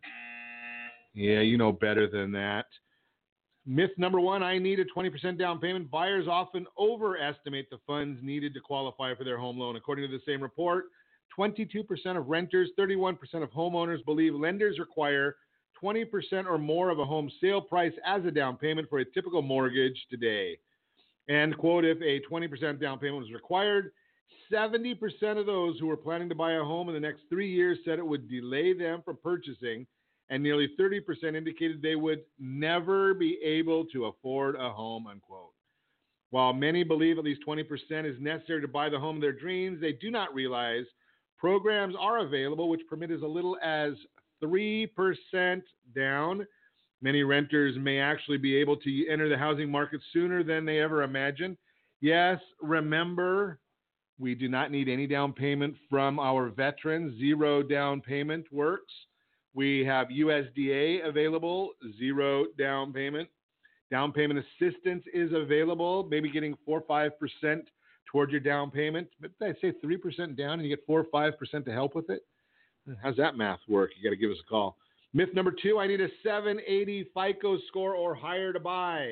Yeah, you know better than that. Myth number one, I need a twenty percent down payment. Buyers often overestimate the funds needed to qualify for their home loan. According to the same report, twenty-two percent of renters, thirty-one percent of homeowners believe lenders require twenty percent or more of a home sale price as a down payment for a typical mortgage today. And, quote, if a twenty percent down payment was required, seventy percent of those who were planning to buy a home in the next three years said it would delay them from purchasing, and nearly thirty percent indicated they would never be able to afford a home, unquote. While many believe at least twenty percent is necessary to buy the home of their dreams, they do not realize programs are available which permit as little as three percent down. Many renters may actually be able to enter the housing market sooner than they ever imagined. Yes, remember, we do not need any down payment from our veterans. Zero down payment works. We have U S D A available, zero down payment. Down payment assistance is available, maybe getting four or five percent toward your down payment. But I say three percent down and you get four or five percent to help with it. How's that math work? You got to give us a call. Myth number two, I need a seven eighty FICO score or higher to buy.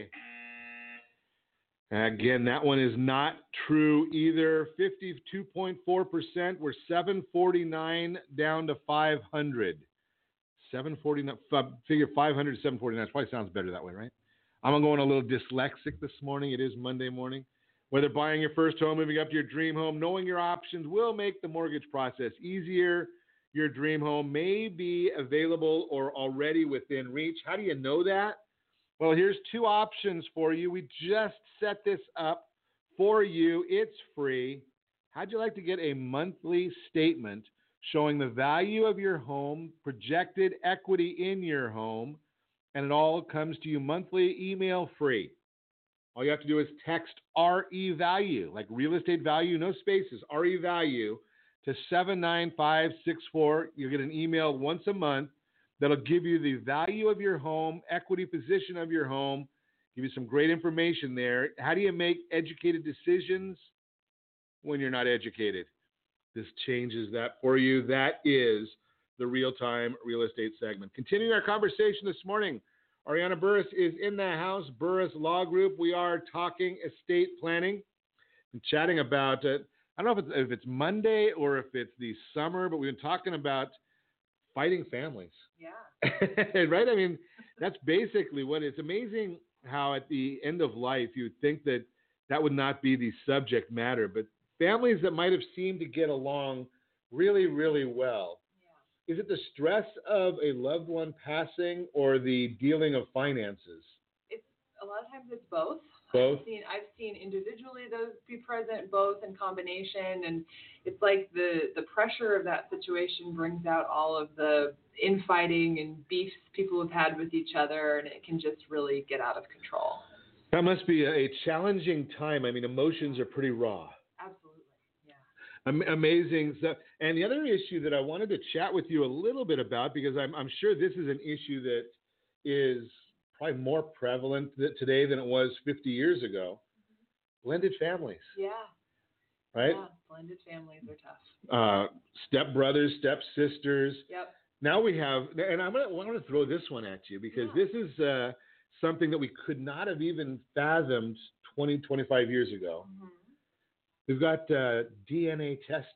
Again, that one is not true either. fifty-two point four percent were seven forty-nine down to five hundred. seven forty-nine, figure five hundred to seven forty-nine. Probably sounds better that way, right? I'm going a little dyslexic this morning. It is Monday morning. Whether buying your first home, moving up to your dream home, knowing your options will make the mortgage process easier. Your dream home may be available or already within reach. How do you know that? Well, here's two options for you. We just set this up for you. It's free. How'd you like to get a monthly statement showing the value of your home, projected equity in your home, and it all comes to you monthly, email free. All you have to do is text R E value, like real estate value, no spaces, R E value, to seven nine five six four. You'll get an email once a month that'll give you the value of your home, equity position of your home, give you some great information there. How do you make educated decisions when you're not educated? This changes that for you. That is the real-time real estate segment. Continuing our conversation this morning, Ariana Burris is in the house, Burris Law Group. We are talking estate planning and chatting about it. I don't know if it's, if it's Monday or if it's the summer, but we've been talking about fighting families. Yeah. Right? I mean, that's basically what it's amazing how at the end of life you would think that that would not be the subject matter, but families that might have seemed to get along really, really well. Yeah. Is it the stress of a loved one passing or the dealing of finances? It's a lot of times it's both. Both. I've seen, I've seen individually those be present, both in combination, and it's like the, the pressure of that situation brings out all of the infighting and beefs people have had with each other, and it can just really get out of control. That must be a challenging time. I mean, emotions are pretty raw. Absolutely, yeah. Am- amazing stuff. And the other issue that I wanted to chat with you a little bit about, because I'm, I'm sure this is an issue that is probably more prevalent today than it was fifty years ago. Mm-hmm. Blended families. Yeah. Right? Yeah, blended families are tough. Uh, step brothers, step sisters. Yep. Now we have, and I'm gonna, I'm gonna throw this one at you because yeah. this is uh, something that we could not have even fathomed twenty, twenty-five years ago. Mm-hmm. We've got uh, D N A testing.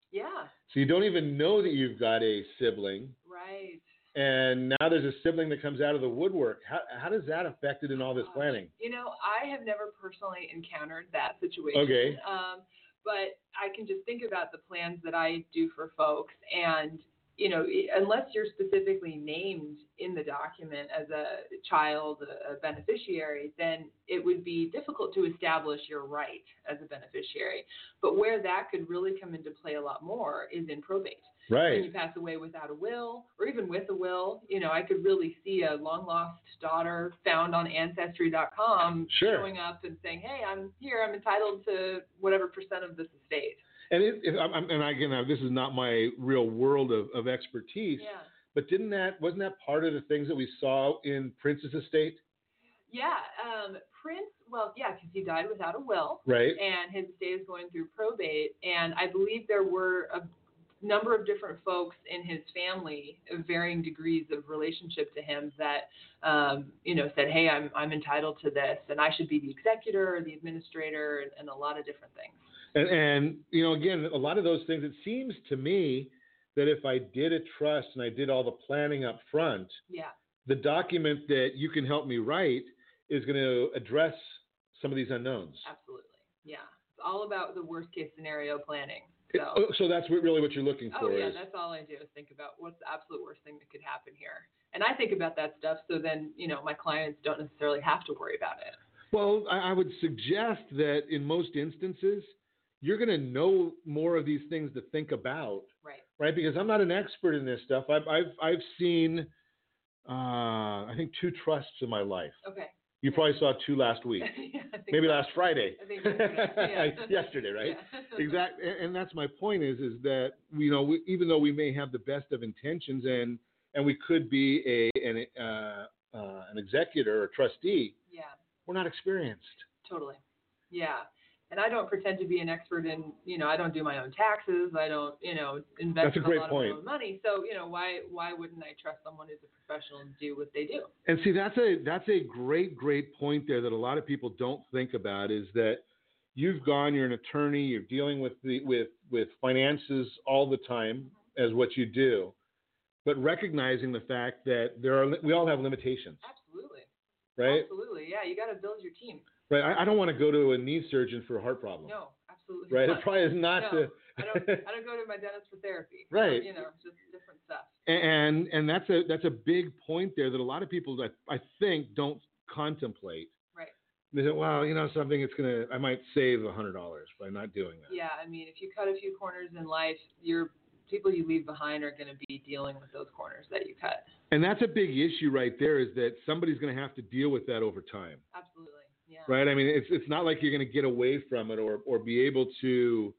Yeah. So you don't even know that you've got a sibling. Right. And now there's a sibling that comes out of the woodwork. How how does that affect it in all this planning? You know, I have never personally encountered that situation. Okay. Um, but I can just think about the plans that I do for folks, and you know, unless you're specifically named in the document as a child, a beneficiary, then it would be difficult to establish your right as a beneficiary. But where that could really come into play a lot more is in probate. Right. When you pass away without a will, or even with a will, you know, I could really see a long lost daughter found on Ancestry dot com sure. showing up and saying, hey, I'm here, I'm entitled to whatever percent of this estate. And it, it, I'm, and again, this is not my real world of, of expertise, yeah. but didn't that, wasn't that part of the things that we saw in Prince's estate? Yeah, um, Prince, well, yeah, because he died without a will. Right. And his estate is going through probate. And I believe there were a number of different folks in his family of varying degrees of relationship to him that, um, you know, said, hey, I'm I'm entitled to this, and I should be the executor or the administrator, and, and a lot of different things. And, and, you know, again, a lot of those things, it seems to me that if I did a trust and I did all the planning up front, yeah. the document that you can help me write is going to address some of these unknowns. Absolutely. Yeah. It's all about the worst case scenario planning. So, so, so that's really what you're looking for. Oh, yeah. Is, that's all I do is think about what's the absolute worst thing that could happen here. And I think about that stuff so then, you know, my clients don't necessarily have to worry about it. Well, I, I would suggest that in most instances, you're going to know more of these things to think about, right? Right, because I'm not an expert in this stuff. I've I've I've seen, uh, I think two trusts in my life. Okay. You yeah. probably saw two last week, yeah, maybe so. last Friday. I think yesterday, yeah. yesterday right? Yeah. Exactly, and that's my point is is that you know we, even though we may have the best of intentions and and we could be a an uh, uh, an executor or trustee, yeah, we're not experienced. Totally, yeah. And I don't pretend to be an expert in, you know, I don't do my own taxes. I don't, you know, invest That's a great a lot point. of my own money. So, you know, why why wouldn't I trust someone who's a professional to do what they do? And see, that's a that's a great, great point there that a lot of people don't think about is that you've gone, you're an attorney, you're dealing with the with with finances all the time as what you do, but recognizing the fact that there are we all have limitations. Absolutely. Right? Absolutely. Yeah, you got to build your team. Right. I, I don't want to go to a knee surgeon for a heart problem. No, absolutely. Right. Not. It probably is not no, to. I don't. I don't go to my dentist for therapy. Right. So, you know, just different stuff. And and that's a that's a big point there that a lot of people that I think don't contemplate. Right. They say, well, you know, something it's gonna I might save a hundred dollars by not doing that. Yeah. I mean, if you cut a few corners in life, your people you leave behind are going to be dealing with those corners that you cut. And that's a big issue right there. Is that somebody's going to have to deal with that over time. Absolutely. Yeah. Right. I mean, it's it's not like you're going to get away from it or or be able to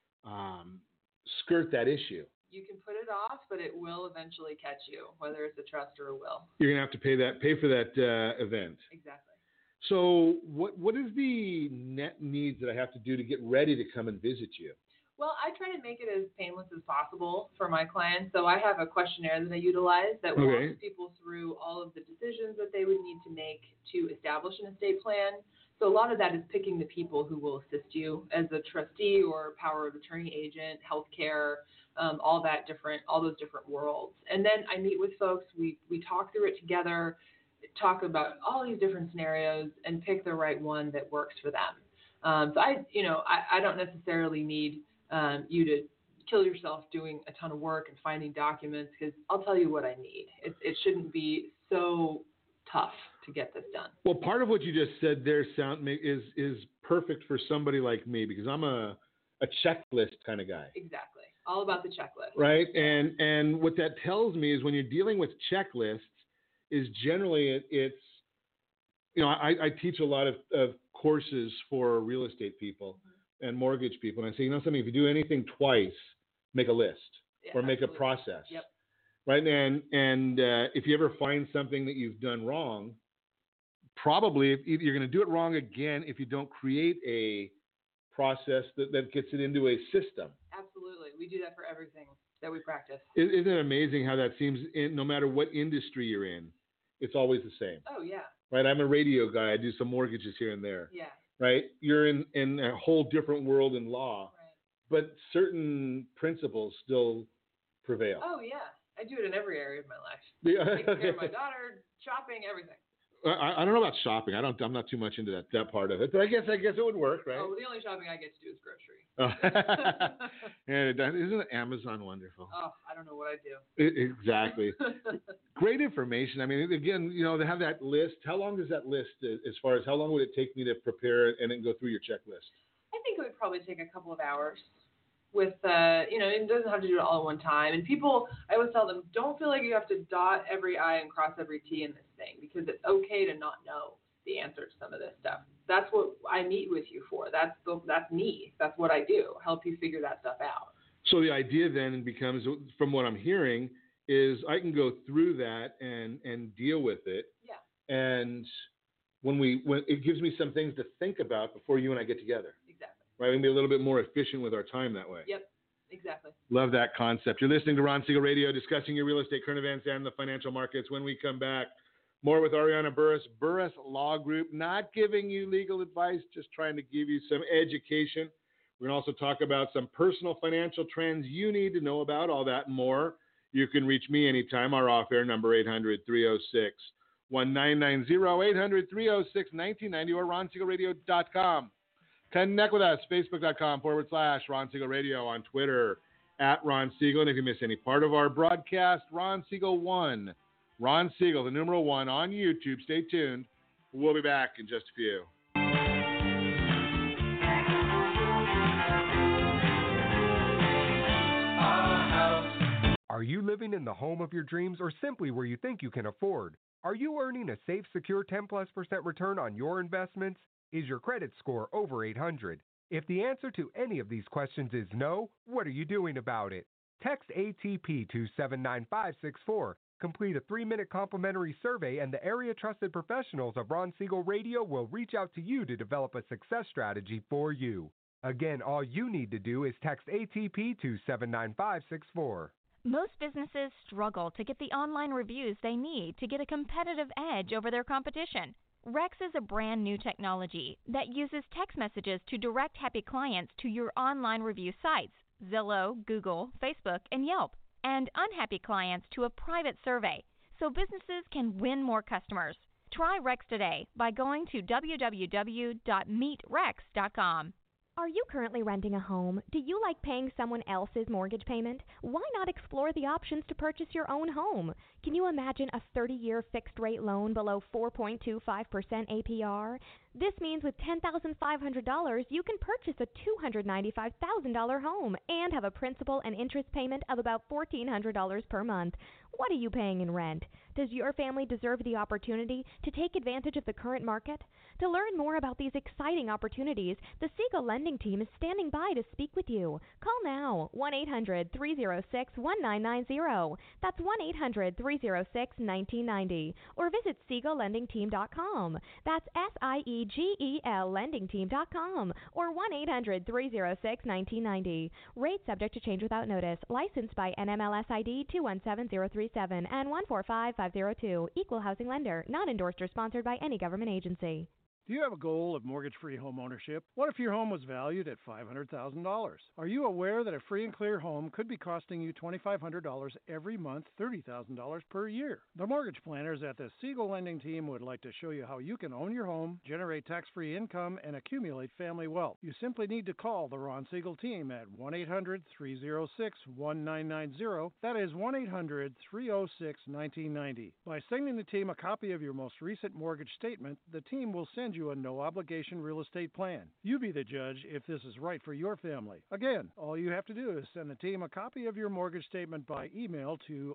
um, skirt that issue. You can put it off, but it will eventually catch you, whether it's a trust or a will. You're going to have to pay that pay for that uh, event. Exactly. So, what what is the net needs that I have to do to get ready to come and visit you? Well, I try to make it as painless as possible for my clients. So I have a questionnaire that I utilize that walks okay. people through all of the decisions that they would need to make to establish an estate plan. So a lot of that is picking the people who will assist you as a trustee or power of attorney agent, healthcare, um, all that different, all those different worlds. And then I meet with folks. We we talk through it together, talk about all these different scenarios, and pick the right one that works for them. Um, so I, you know, I, I don't necessarily need Um, you to kill yourself doing a ton of work and finding documents because I'll tell you what I need. It, it shouldn't be so tough to get this done. Well, part of what you just said there sound is is perfect for somebody like me because I'm a a checklist kind of guy. Exactly, all about the checklist. Right, and and what that tells me is when you're dealing with checklists, is generally it, it's you know I, I teach a lot of, of courses for real estate people. Mm-hmm. And mortgage people, and I say, you know something, if you do anything twice, make a list yeah, or make absolutely. a process. Yep. Right, and and uh, if you ever find something that you've done wrong, probably if you're going to do it wrong again if you don't create a process that, that gets it into a system. Absolutely, we do that for everything that we practice. Isn't it amazing how that seems? In, no matter what industry you're in, it's always the same. Oh yeah. Right, I'm a radio guy. I do some mortgages here and there. Yeah. Right, you're in, in a whole different world in law, right. but certain principles still prevail. Oh, yeah. I do it in every area of my life. Yeah. Taking care of my daughter, shopping, everything. I, I don't know about shopping. I don't. I'm not too much into that that part of it. But I guess I guess it would work, right? Oh, the only shopping I get to do is grocery. Oh. And it does. Isn't Amazon wonderful? Oh, I don't know what I do. It, exactly. Great information. I mean, again, you know, they have that list. How long does that list, as far as how long would it take me to prepare and then go through your checklist? I think it would probably take a couple of hours. With, uh, you know, it doesn't have to do it all at one time. And people, I always tell them, don't feel like you have to dot every I and cross every T in this thing, because it's okay to not know the answer to some of this stuff. That's what I meet with you for. That's the, that's me. That's what I do, help you figure that stuff out. So the idea then becomes, from what I'm hearing, is I can go through that and, and deal with it. Yeah. And when we, when it gives me some things to think about before you and I get together. Exactly. Right, we can be a little bit more efficient with our time that way. Yep, exactly. Love that concept. You're listening to Ron Siegel Radio, discussing your real estate, current events, and the financial markets. When we come back, more with Ariana Burris, Burris Law Group, not giving you legal advice, just trying to give you some education. We're going to also talk about some personal financial trends you need to know about, all that and more. You can reach me anytime. Our off-air number, eight hundred, three oh six, nineteen ninety, eight hundred, three oh six, nineteen ninety, or ron siegel radio dot com. Connect with us, facebook.com forward slash Ron Siegel Radio, on Twitter at Ron Siegel. And if you miss any part of our broadcast, Ron Siegel one. Ron Siegel, the numeral one, on YouTube. Stay tuned. We'll be back in just a few. Are you living in the home of your dreams, or simply where you think you can afford? Are you earning a safe, secure ten plus percent return on your investments? Is your credit score over eight hundred? If the answer to any of these questions is no, what are you doing about it? Text A T P to seven nine five six four. Complete a three-minute complimentary survey, and the area-trusted professionals of Ron Siegel Radio will reach out to you to develop a success strategy for you. Again, all you need to do is text A T P to seven nine five six four. Most businesses struggle to get the online reviews they need to get a competitive edge over their competition. Rex is a brand new technology that uses text messages to direct happy clients to your online review sites, Zillow, Google, Facebook, and Yelp, and unhappy clients to a private survey, so businesses can win more customers. Try Rex today by going to w w w dot meet rex dot com. Are you currently renting a home? Do you like paying someone else's mortgage payment? Why not explore the options to purchase your own home? Can you imagine a thirty-year fixed-rate loan below four point two five percent A P R? This means with ten thousand five hundred dollars, you can purchase a two hundred ninety-five thousand dollars home and have a principal and interest payment of about fourteen hundred dollars per month. What are you paying in rent? Does your family deserve the opportunity to take advantage of the current market? To learn more about these exciting opportunities, the Siegel Lending Team is standing by to speak with you. Call now, one eight hundred, three oh six, one nine nine zero. That's one eight hundred, three oh six, nineteen ninety. Or visit siegel lending team dot com. That's S I E G E L lending team dot com. Or one eight hundred, three oh six, nineteen ninety. Rate subject to change without notice. Licensed by N M L S I D two one seven zero three seven and one four five five zero two. Equal housing lender. Not endorsed or sponsored by any government agency. Do you have a goal of mortgage-free home ownership? What if your home was valued at five hundred thousand dollars? Are you aware that a free and clear home could be costing you twenty-five hundred dollars every month, thirty thousand dollars per year? The mortgage planners at the Siegel Lending Team would like to show you how you can own your home, generate tax-free income, and accumulate family wealth. You simply need to call the Ron Siegel Team at one eight hundred, three oh six, one nine nine zero. That is one eight hundred, three oh six, nineteen ninety. By sending the team a copy of your most recent mortgage statement, the team will send you a no-obligation real estate plan. You be the judge if this is right for your family. Again, all you have to do is send the team a copy of your mortgage statement by email to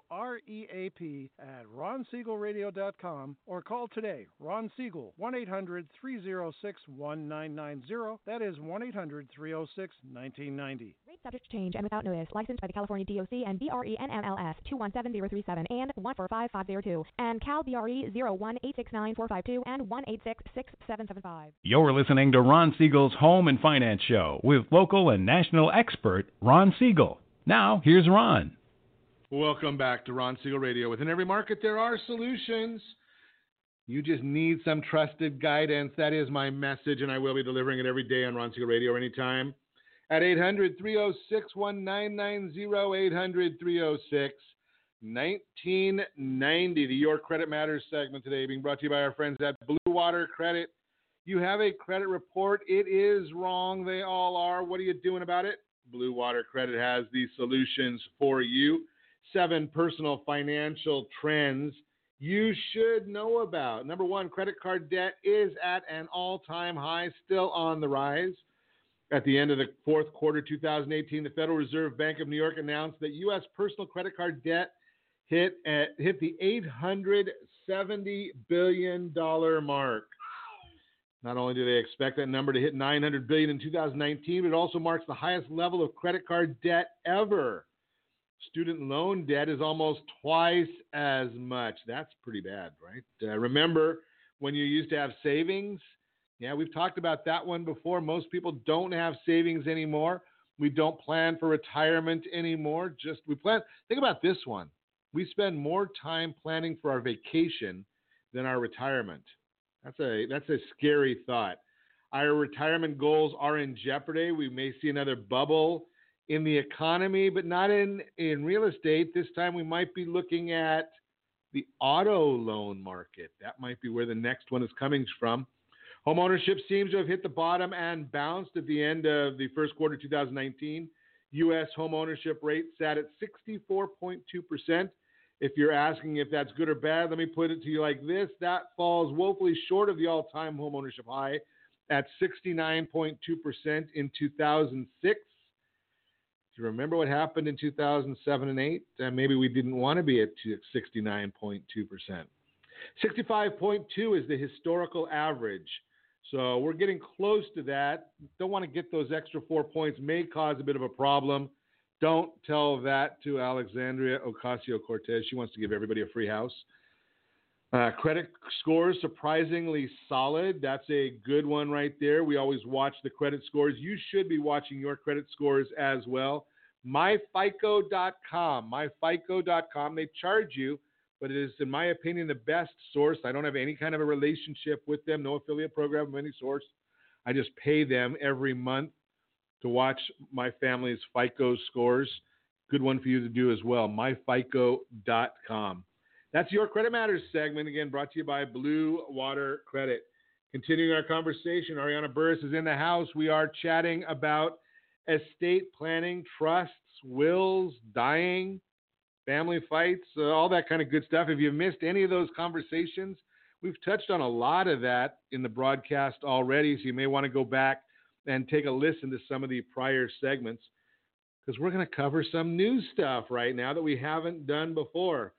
reap at ron siegel radio dot com or call today, Ron Siegel, one eight hundred, three oh six, one nine nine zero. That is one eight hundred, three oh six, nineteen ninety. Rate subject to change and without notice. Licensed by the California D O C and B R E N M L S two one seven zero three seven and one four five five zero two and Cal B R E zero one eight six nine four five two and one eight six six seven seven five. You're listening to Ron Siegel's Home and Finance Show with local and national expert Ron Siegel. Now, here's Ron. Welcome back to Ron Siegel Radio. Within every market, there are solutions. You just need some trusted guidance. That is my message, and I will be delivering it every day on Ron Siegel Radio anytime. at eight hundred, three oh six, one nine nine zero, eight hundred, three oh six, nineteen ninety. The Your Credit Matters segment today being brought to you by our friends at Blue Water Credit. You have a credit report. It is wrong. They all are. What are you doing about it? Blue Water Credit has the solutions for you. Seven personal financial trends you should know about. Number one, credit card debt is at an all-time high, still on the rise. At the end of the fourth quarter two thousand eighteen, the Federal Reserve Bank of New York announced that U S personal credit card debt hit at, hit the eight hundred seventy billion dollars mark. Not only do they expect that number to hit nine hundred billion dollars in two thousand nineteen, but it also marks the highest level of credit card debt ever. Student loan debt is almost twice as much. That's pretty bad, right? Uh, remember when you used to have savings? Yeah, we've talked about that one before. Most people don't have savings anymore. We don't plan for retirement anymore. Just we plan. Think about this one. We spend more time planning for our vacation than our retirement. That's a that's a scary thought. Our retirement goals are in jeopardy. We may see another bubble in the economy, but not in, in real estate. This time we might be looking at the auto loan market. That might be where the next one is coming from. Home ownership seems to have hit the bottom and bounced at the end of the first quarter two thousand nineteen. U S home ownership rate sat at sixty-four point two percent. If you're asking if that's good or bad, let me put it to you like this. That falls woefully short of the all-time home ownership high at sixty-nine point two percent in two thousand six. Do you remember what happened in two thousand seven and eight? Uh, maybe we didn't want to be at sixty-nine point two percent. sixty-five point two is the historical average. So we're getting close to that. Don't want to get those extra four points. May cause a bit of a problem. Don't tell that to Alexandria Ocasio-Cortez. She wants to give everybody a free house. Uh, credit scores surprisingly solid. That's a good one right there. We always watch the credit scores. You should be watching your credit scores as well. my fico dot com. my fico dot com. They charge you, but it is, in my opinion, the best source. I don't have any kind of a relationship with them, no affiliate program of any source. I just pay them every month to watch my family's FICO scores. Good one for you to do as well. my fico dot com. That's Your Credit Matters segment, again, brought to you by Blue Water Credit. Continuing our conversation, Ariana Burris is in the house. We are chatting about estate planning, trusts, wills, dying, family fights, uh, all that kind of good stuff. If you missed any of those conversations, we've touched on a lot of that in the broadcast already, so you may want to go back and take a listen to some of the prior segments, because we're going to cover some new stuff right now that we haven't done before.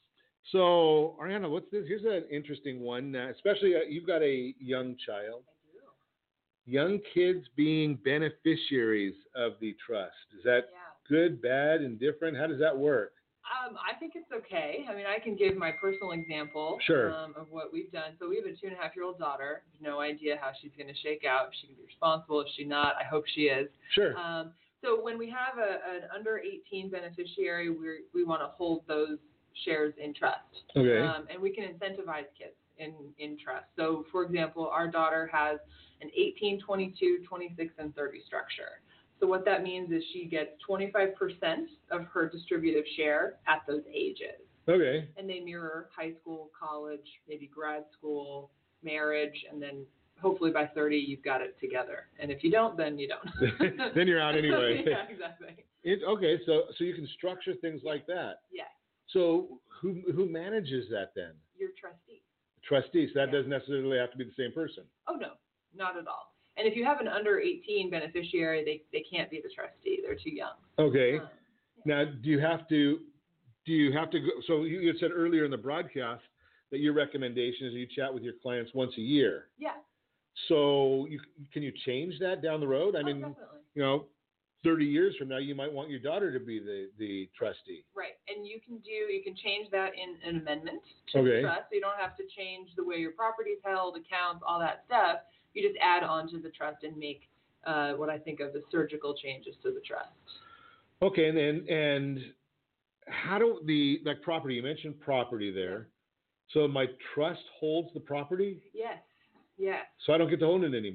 So, Ariana, what's this? Here's an interesting one, uh, especially uh, you've got a young child. I do. Young kids being beneficiaries of the trust. Is that Yeah. good, bad, indifferent? How does that work? Um, I think it's okay. I mean, I can give my personal example Sure. um, of what we've done. So we have a two and a half year old daughter. No idea how she's going to shake out. If she can be responsible. If she's not, I hope she is. Sure. Um, so when we have a, an under eighteen beneficiary, we we want to hold those shares in trust. Okay. Um, and we can incentivize kids in, in trust. So, for example, our daughter has an eighteen, twenty-two, twenty-six, and thirty structure. So what that means is she gets twenty-five percent of her distributive share at those ages. Okay. And they mirror high school, college, maybe grad school, marriage, and then hopefully by thirty you've got it together. And if you don't, then you don't. Then you're out anyway. Yeah, exactly. It, okay, so so you can structure things like that. Yes. So who who manages that then? Your trustee. Trustees. That Yeah. doesn't necessarily have to be the same person. Oh, no, not at all. And if you have an under eighteen beneficiary, they, they can't be the trustee. They're too young. Okay. Um, Now, do you have to, do you have to go, so you, you said earlier in the broadcast that your recommendation is you chat with your clients once a year. yeah. So you, can you change that down the road? I Oh, mean, definitely. you know, thirty years from now, you might want your daughter to be the, the trustee. Right. And you can do, you can change that in an amendment to Okay. the trust. So you don't have to change the way your property is held, accounts, all that stuff. You just add on to the trust and make uh, what I think of as surgical changes to the trust. Okay. And then, and how do the, like property, you mentioned property there. So my trust holds the property? Yes. Yes. So I don't get to own it anymore.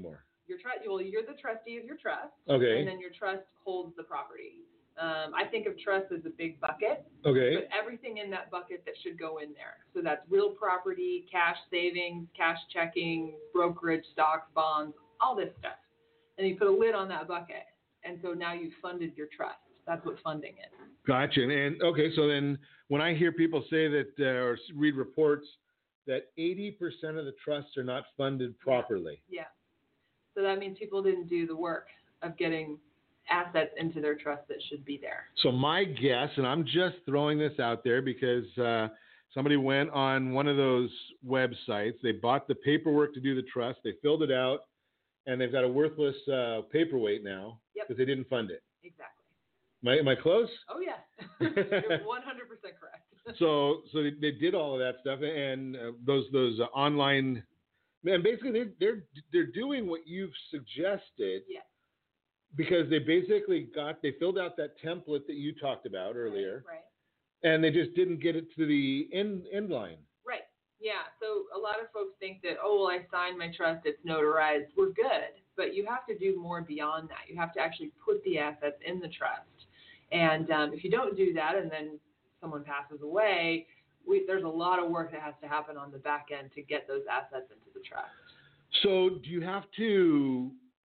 your trust. Well, you're the trustee of your trust. Okay. And then your trust holds the property. Um, I think of trust as a big bucket. Okay. But everything in that bucket that should go in there. So that's real property, cash savings, cash checking, brokerage, stocks, bonds, all this stuff. And you put a lid on that bucket. And so now you've funded your trust. That's what funding is. Gotcha. And, and okay, so then when I hear people say that uh, or read reports that eighty percent of the trusts are not funded properly. Yeah. So that means people didn't do the work of getting assets into their trust that should be there. So my guess, and I'm just throwing this out there because uh, somebody went on one of those websites, they bought the paperwork to do the trust, they filled it out, and they've got a worthless uh, paperweight now because Yep. they didn't fund it. Exactly. Am I, am I close? Oh, yeah. You're one hundred percent correct. So, so they, they did all of that stuff, and uh, those those uh, online, and basically they're they're they're doing what you've suggested. Yeah. Because they basically got they filled out that template that you talked about earlier, Right. and they just didn't get it to the end end line. Right. Yeah. So a lot of folks think that, oh, well, I signed my trust, it's notarized, we're good. But you have to do more beyond that. You have to actually put the assets in the trust. And um, if you don't do that and then someone passes away, we, there's a lot of work that has to happen on the back end to get those assets into the trust. So do you have to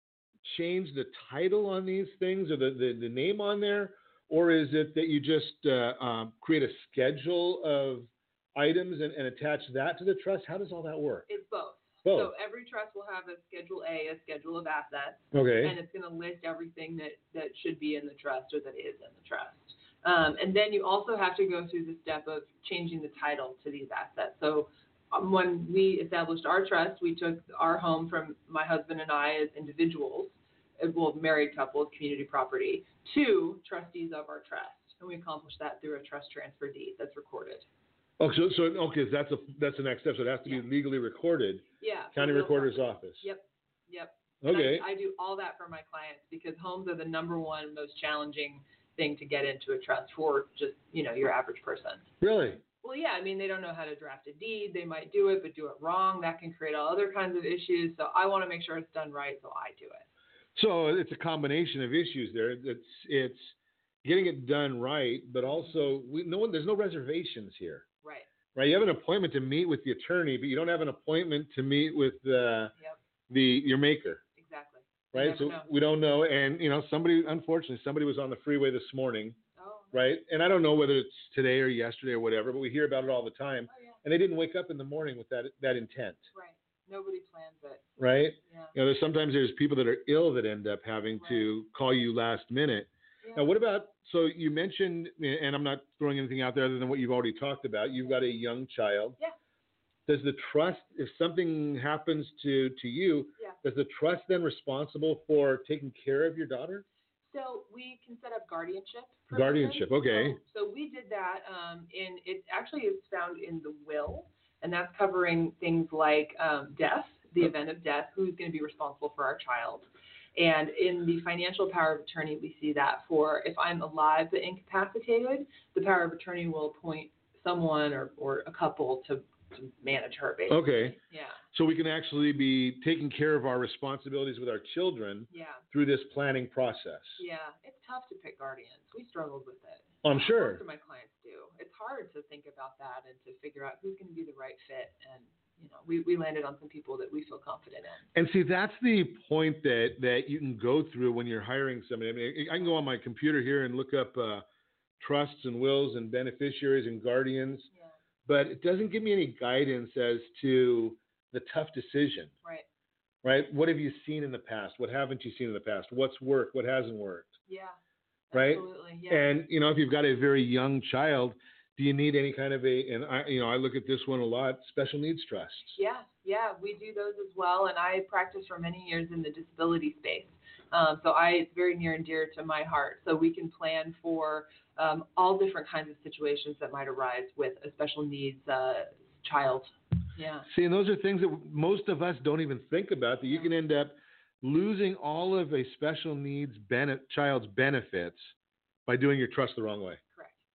change the title on these things or the, the, the name on there? Or is it that you just uh, um, create a schedule of items and, and attach that to the trust? How does all that work? It's both. Both. So every trust will have a Schedule A, a schedule of assets. Okay. And it's going to list everything that, that should be in the trust or that is in the trust. Um, and then you also have to go through the step of changing the title to these assets. So um, when we established our trust, we took our home from my husband and I as individuals, well, married couples, community property, to trustees of our trust. And we accomplished that through a trust transfer deed that's recorded. Oh, so, so okay, that's a that's the next step. So it has to be Yeah. legally recorded. Yeah. County for real Recorder's property. Office. Yep. Yep. Okay. I, I do all that for my clients because homes are the number one most challenging thing to get into a trust for just, you know, your average person. Really? Well, yeah, I mean, they don't know how to draft a deed. They might do it, but do it wrong. That can create all other kinds of issues. So I want to make sure it's done right, so I do it. So it's a combination of issues there. It's it's getting it done right, but also we no one there's no reservations here. Right. Right. You have an appointment to meet with the attorney, but you don't have an appointment to meet with uh, Yep. the your maker. Exactly. Right. never So know. we don't know, and you know somebody unfortunately somebody was on the freeway this morning. Oh. Right. And I don't know whether it's today or yesterday or whatever, but we hear about it all the time. Oh, yeah. And they didn't wake up in the morning with that that intent. Right. Nobody plans it. Right. Yeah. You know, there's sometimes there's people that are ill that end up having to call you last minute. Yeah. Now, what about, so you mentioned, and I'm not throwing anything out there other than what you've already talked about, you've got a young child. Yeah. Does the trust, if something happens to, to you, Yeah. is the trust then responsible for taking care of your daughter? So we can set up guardianship. for Guardianship, women. okay. So, so we did that um, in, it actually is found in the will, and that's covering things like um, death, the event of death, who's going to be responsible for our child. And in the financial power of attorney, we see that for if I'm alive but incapacitated, the power of attorney will appoint someone or, or a couple to, to manage her, basically. Okay. Yeah. So we can actually be taking care of our responsibilities with our children Yeah. through this planning process. Yeah. It's tough to pick guardians. We struggled with it. I'm sure. Most of my clients do. It's hard to think about that and to figure out who's going to be the right fit. And, you know, we, we landed on some people that we feel confident in. And see, that's the point that, that you can go through when you're hiring somebody. I mean, I can go on my computer here and look up uh, trusts and wills and beneficiaries and guardians, Yeah. but it doesn't give me any guidance as to the tough decision, Right. right? What have you seen in the past? What haven't you seen in the past? What's worked? What hasn't worked? Yeah. Right? Absolutely. Yeah. And, you know, if you've got a very young child, do you need any kind of a, and I, you know, I look at this one a lot, special needs trusts. Yeah, yeah, we do those as well, and I practiced for many years in the disability space. Um, so I, it's very near and dear to my heart. So we can plan for um, all different kinds of situations that might arise with a special needs uh, child. Yeah. See, and those are things that most of us don't even think about, that you can end up losing all of a special needs bene- child's benefits by doing your trust the wrong way. Correct.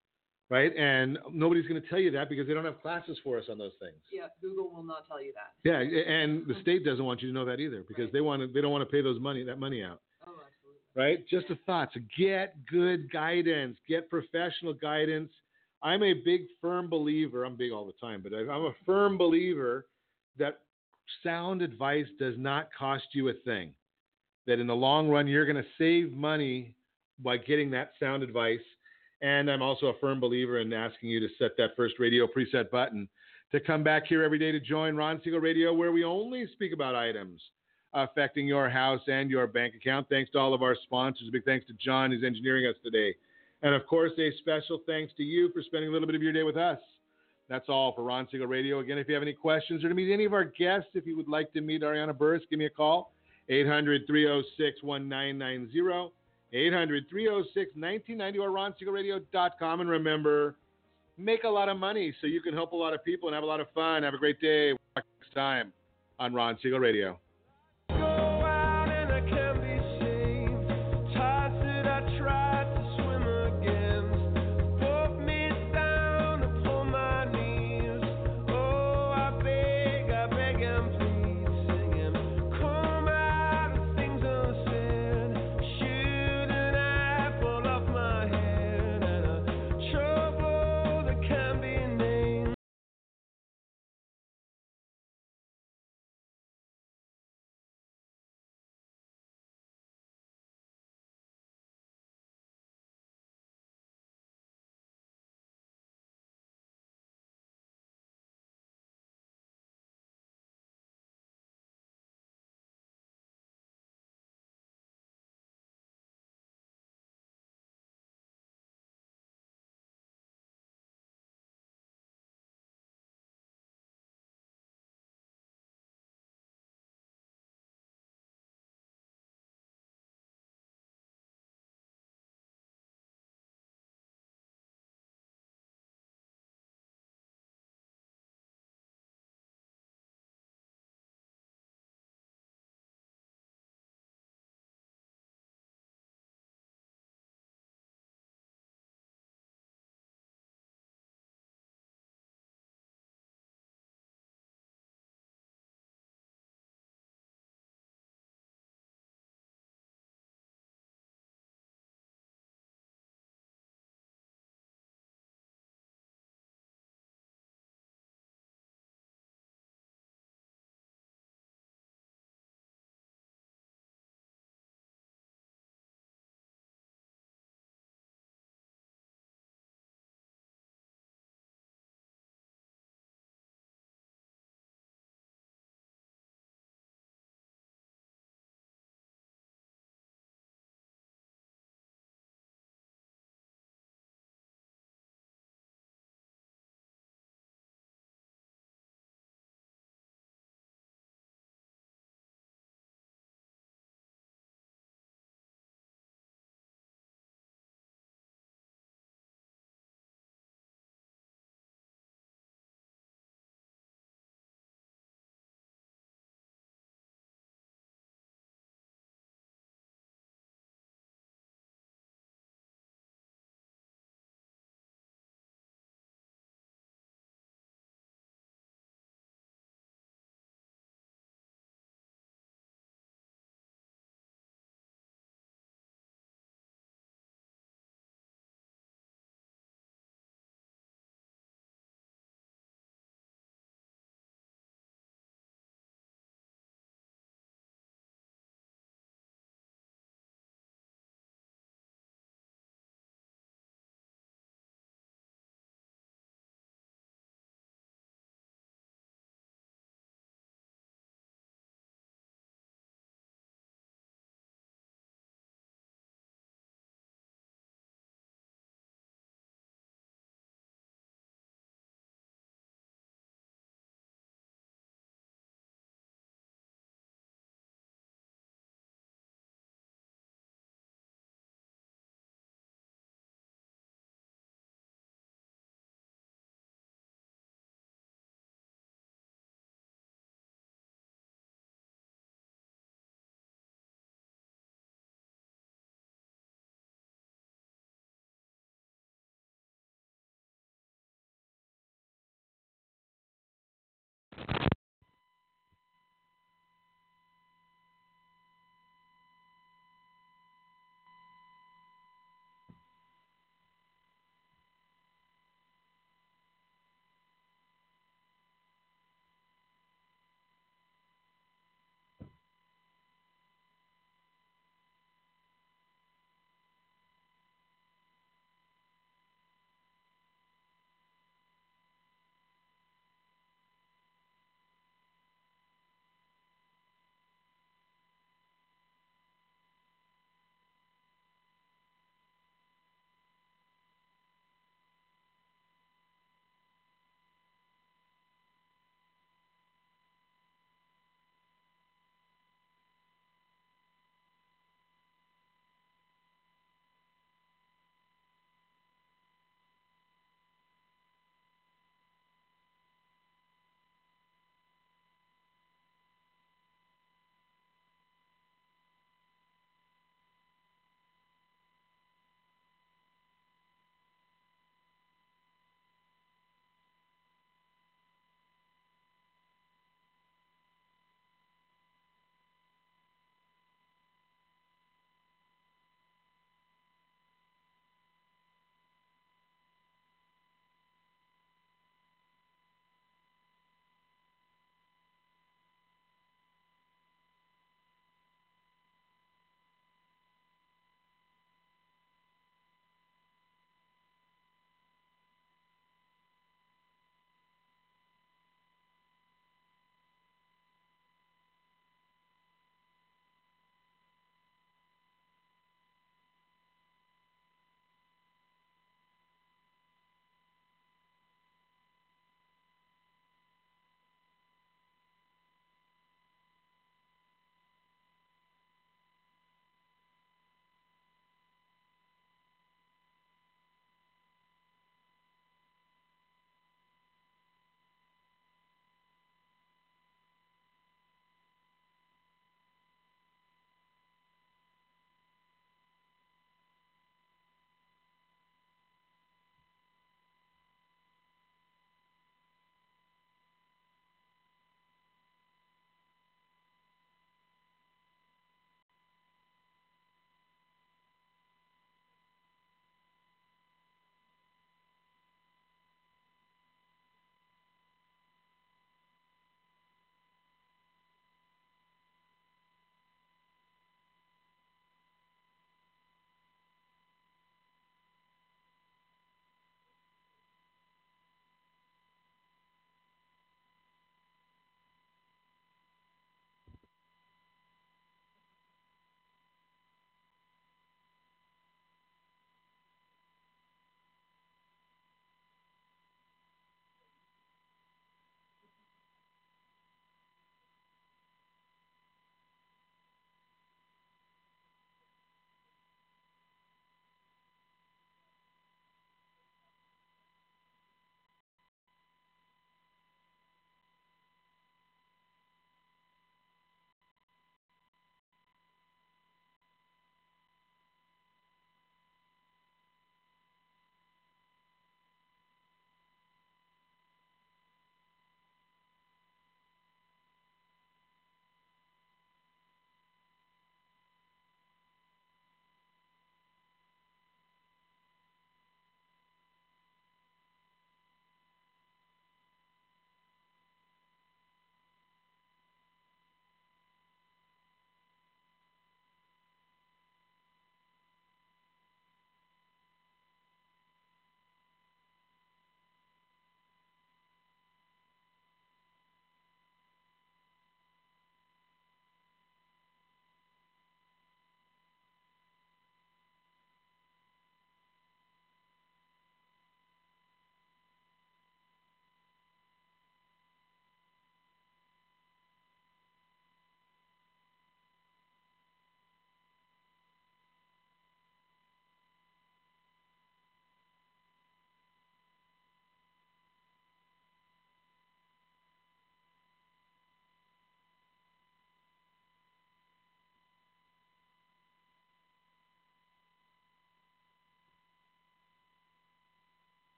right? And nobody's going to tell you that because they don't have classes for us on those things. Yeah, Google will not tell you that. Yeah, and the state doesn't want you to know that either because Right. they want to. They don't want to pay those money that money out. Oh, absolutely. Right? Just a thought. So get good guidance. Get professional guidance. I'm a big, firm believer. I'm big all the time, but I'm a firm believer that sound advice does not cost you a thing. That in the long run, you're going to save money by getting that sound advice. And I'm also a firm believer in asking you to set that first radio preset button to come back here every day to join Ron Siegel Radio, where we only speak about items affecting your house and your bank account. Thanks to all of our sponsors. A big thanks to John, who's engineering us today. And, of course, a special thanks to you for spending a little bit of your day with us. That's all for Ron Siegel Radio. Again, if you have any questions or to meet any of our guests, if you would like to meet Ariana Burris, give me a call, eight hundred, three oh six, one nine nine zero, eight hundred, three oh six, nineteen ninety, or ron siegel radio dot com. And remember, make a lot of money so you can help a lot of people and have a lot of fun. Have a great day. Next time on Ron Siegel Radio.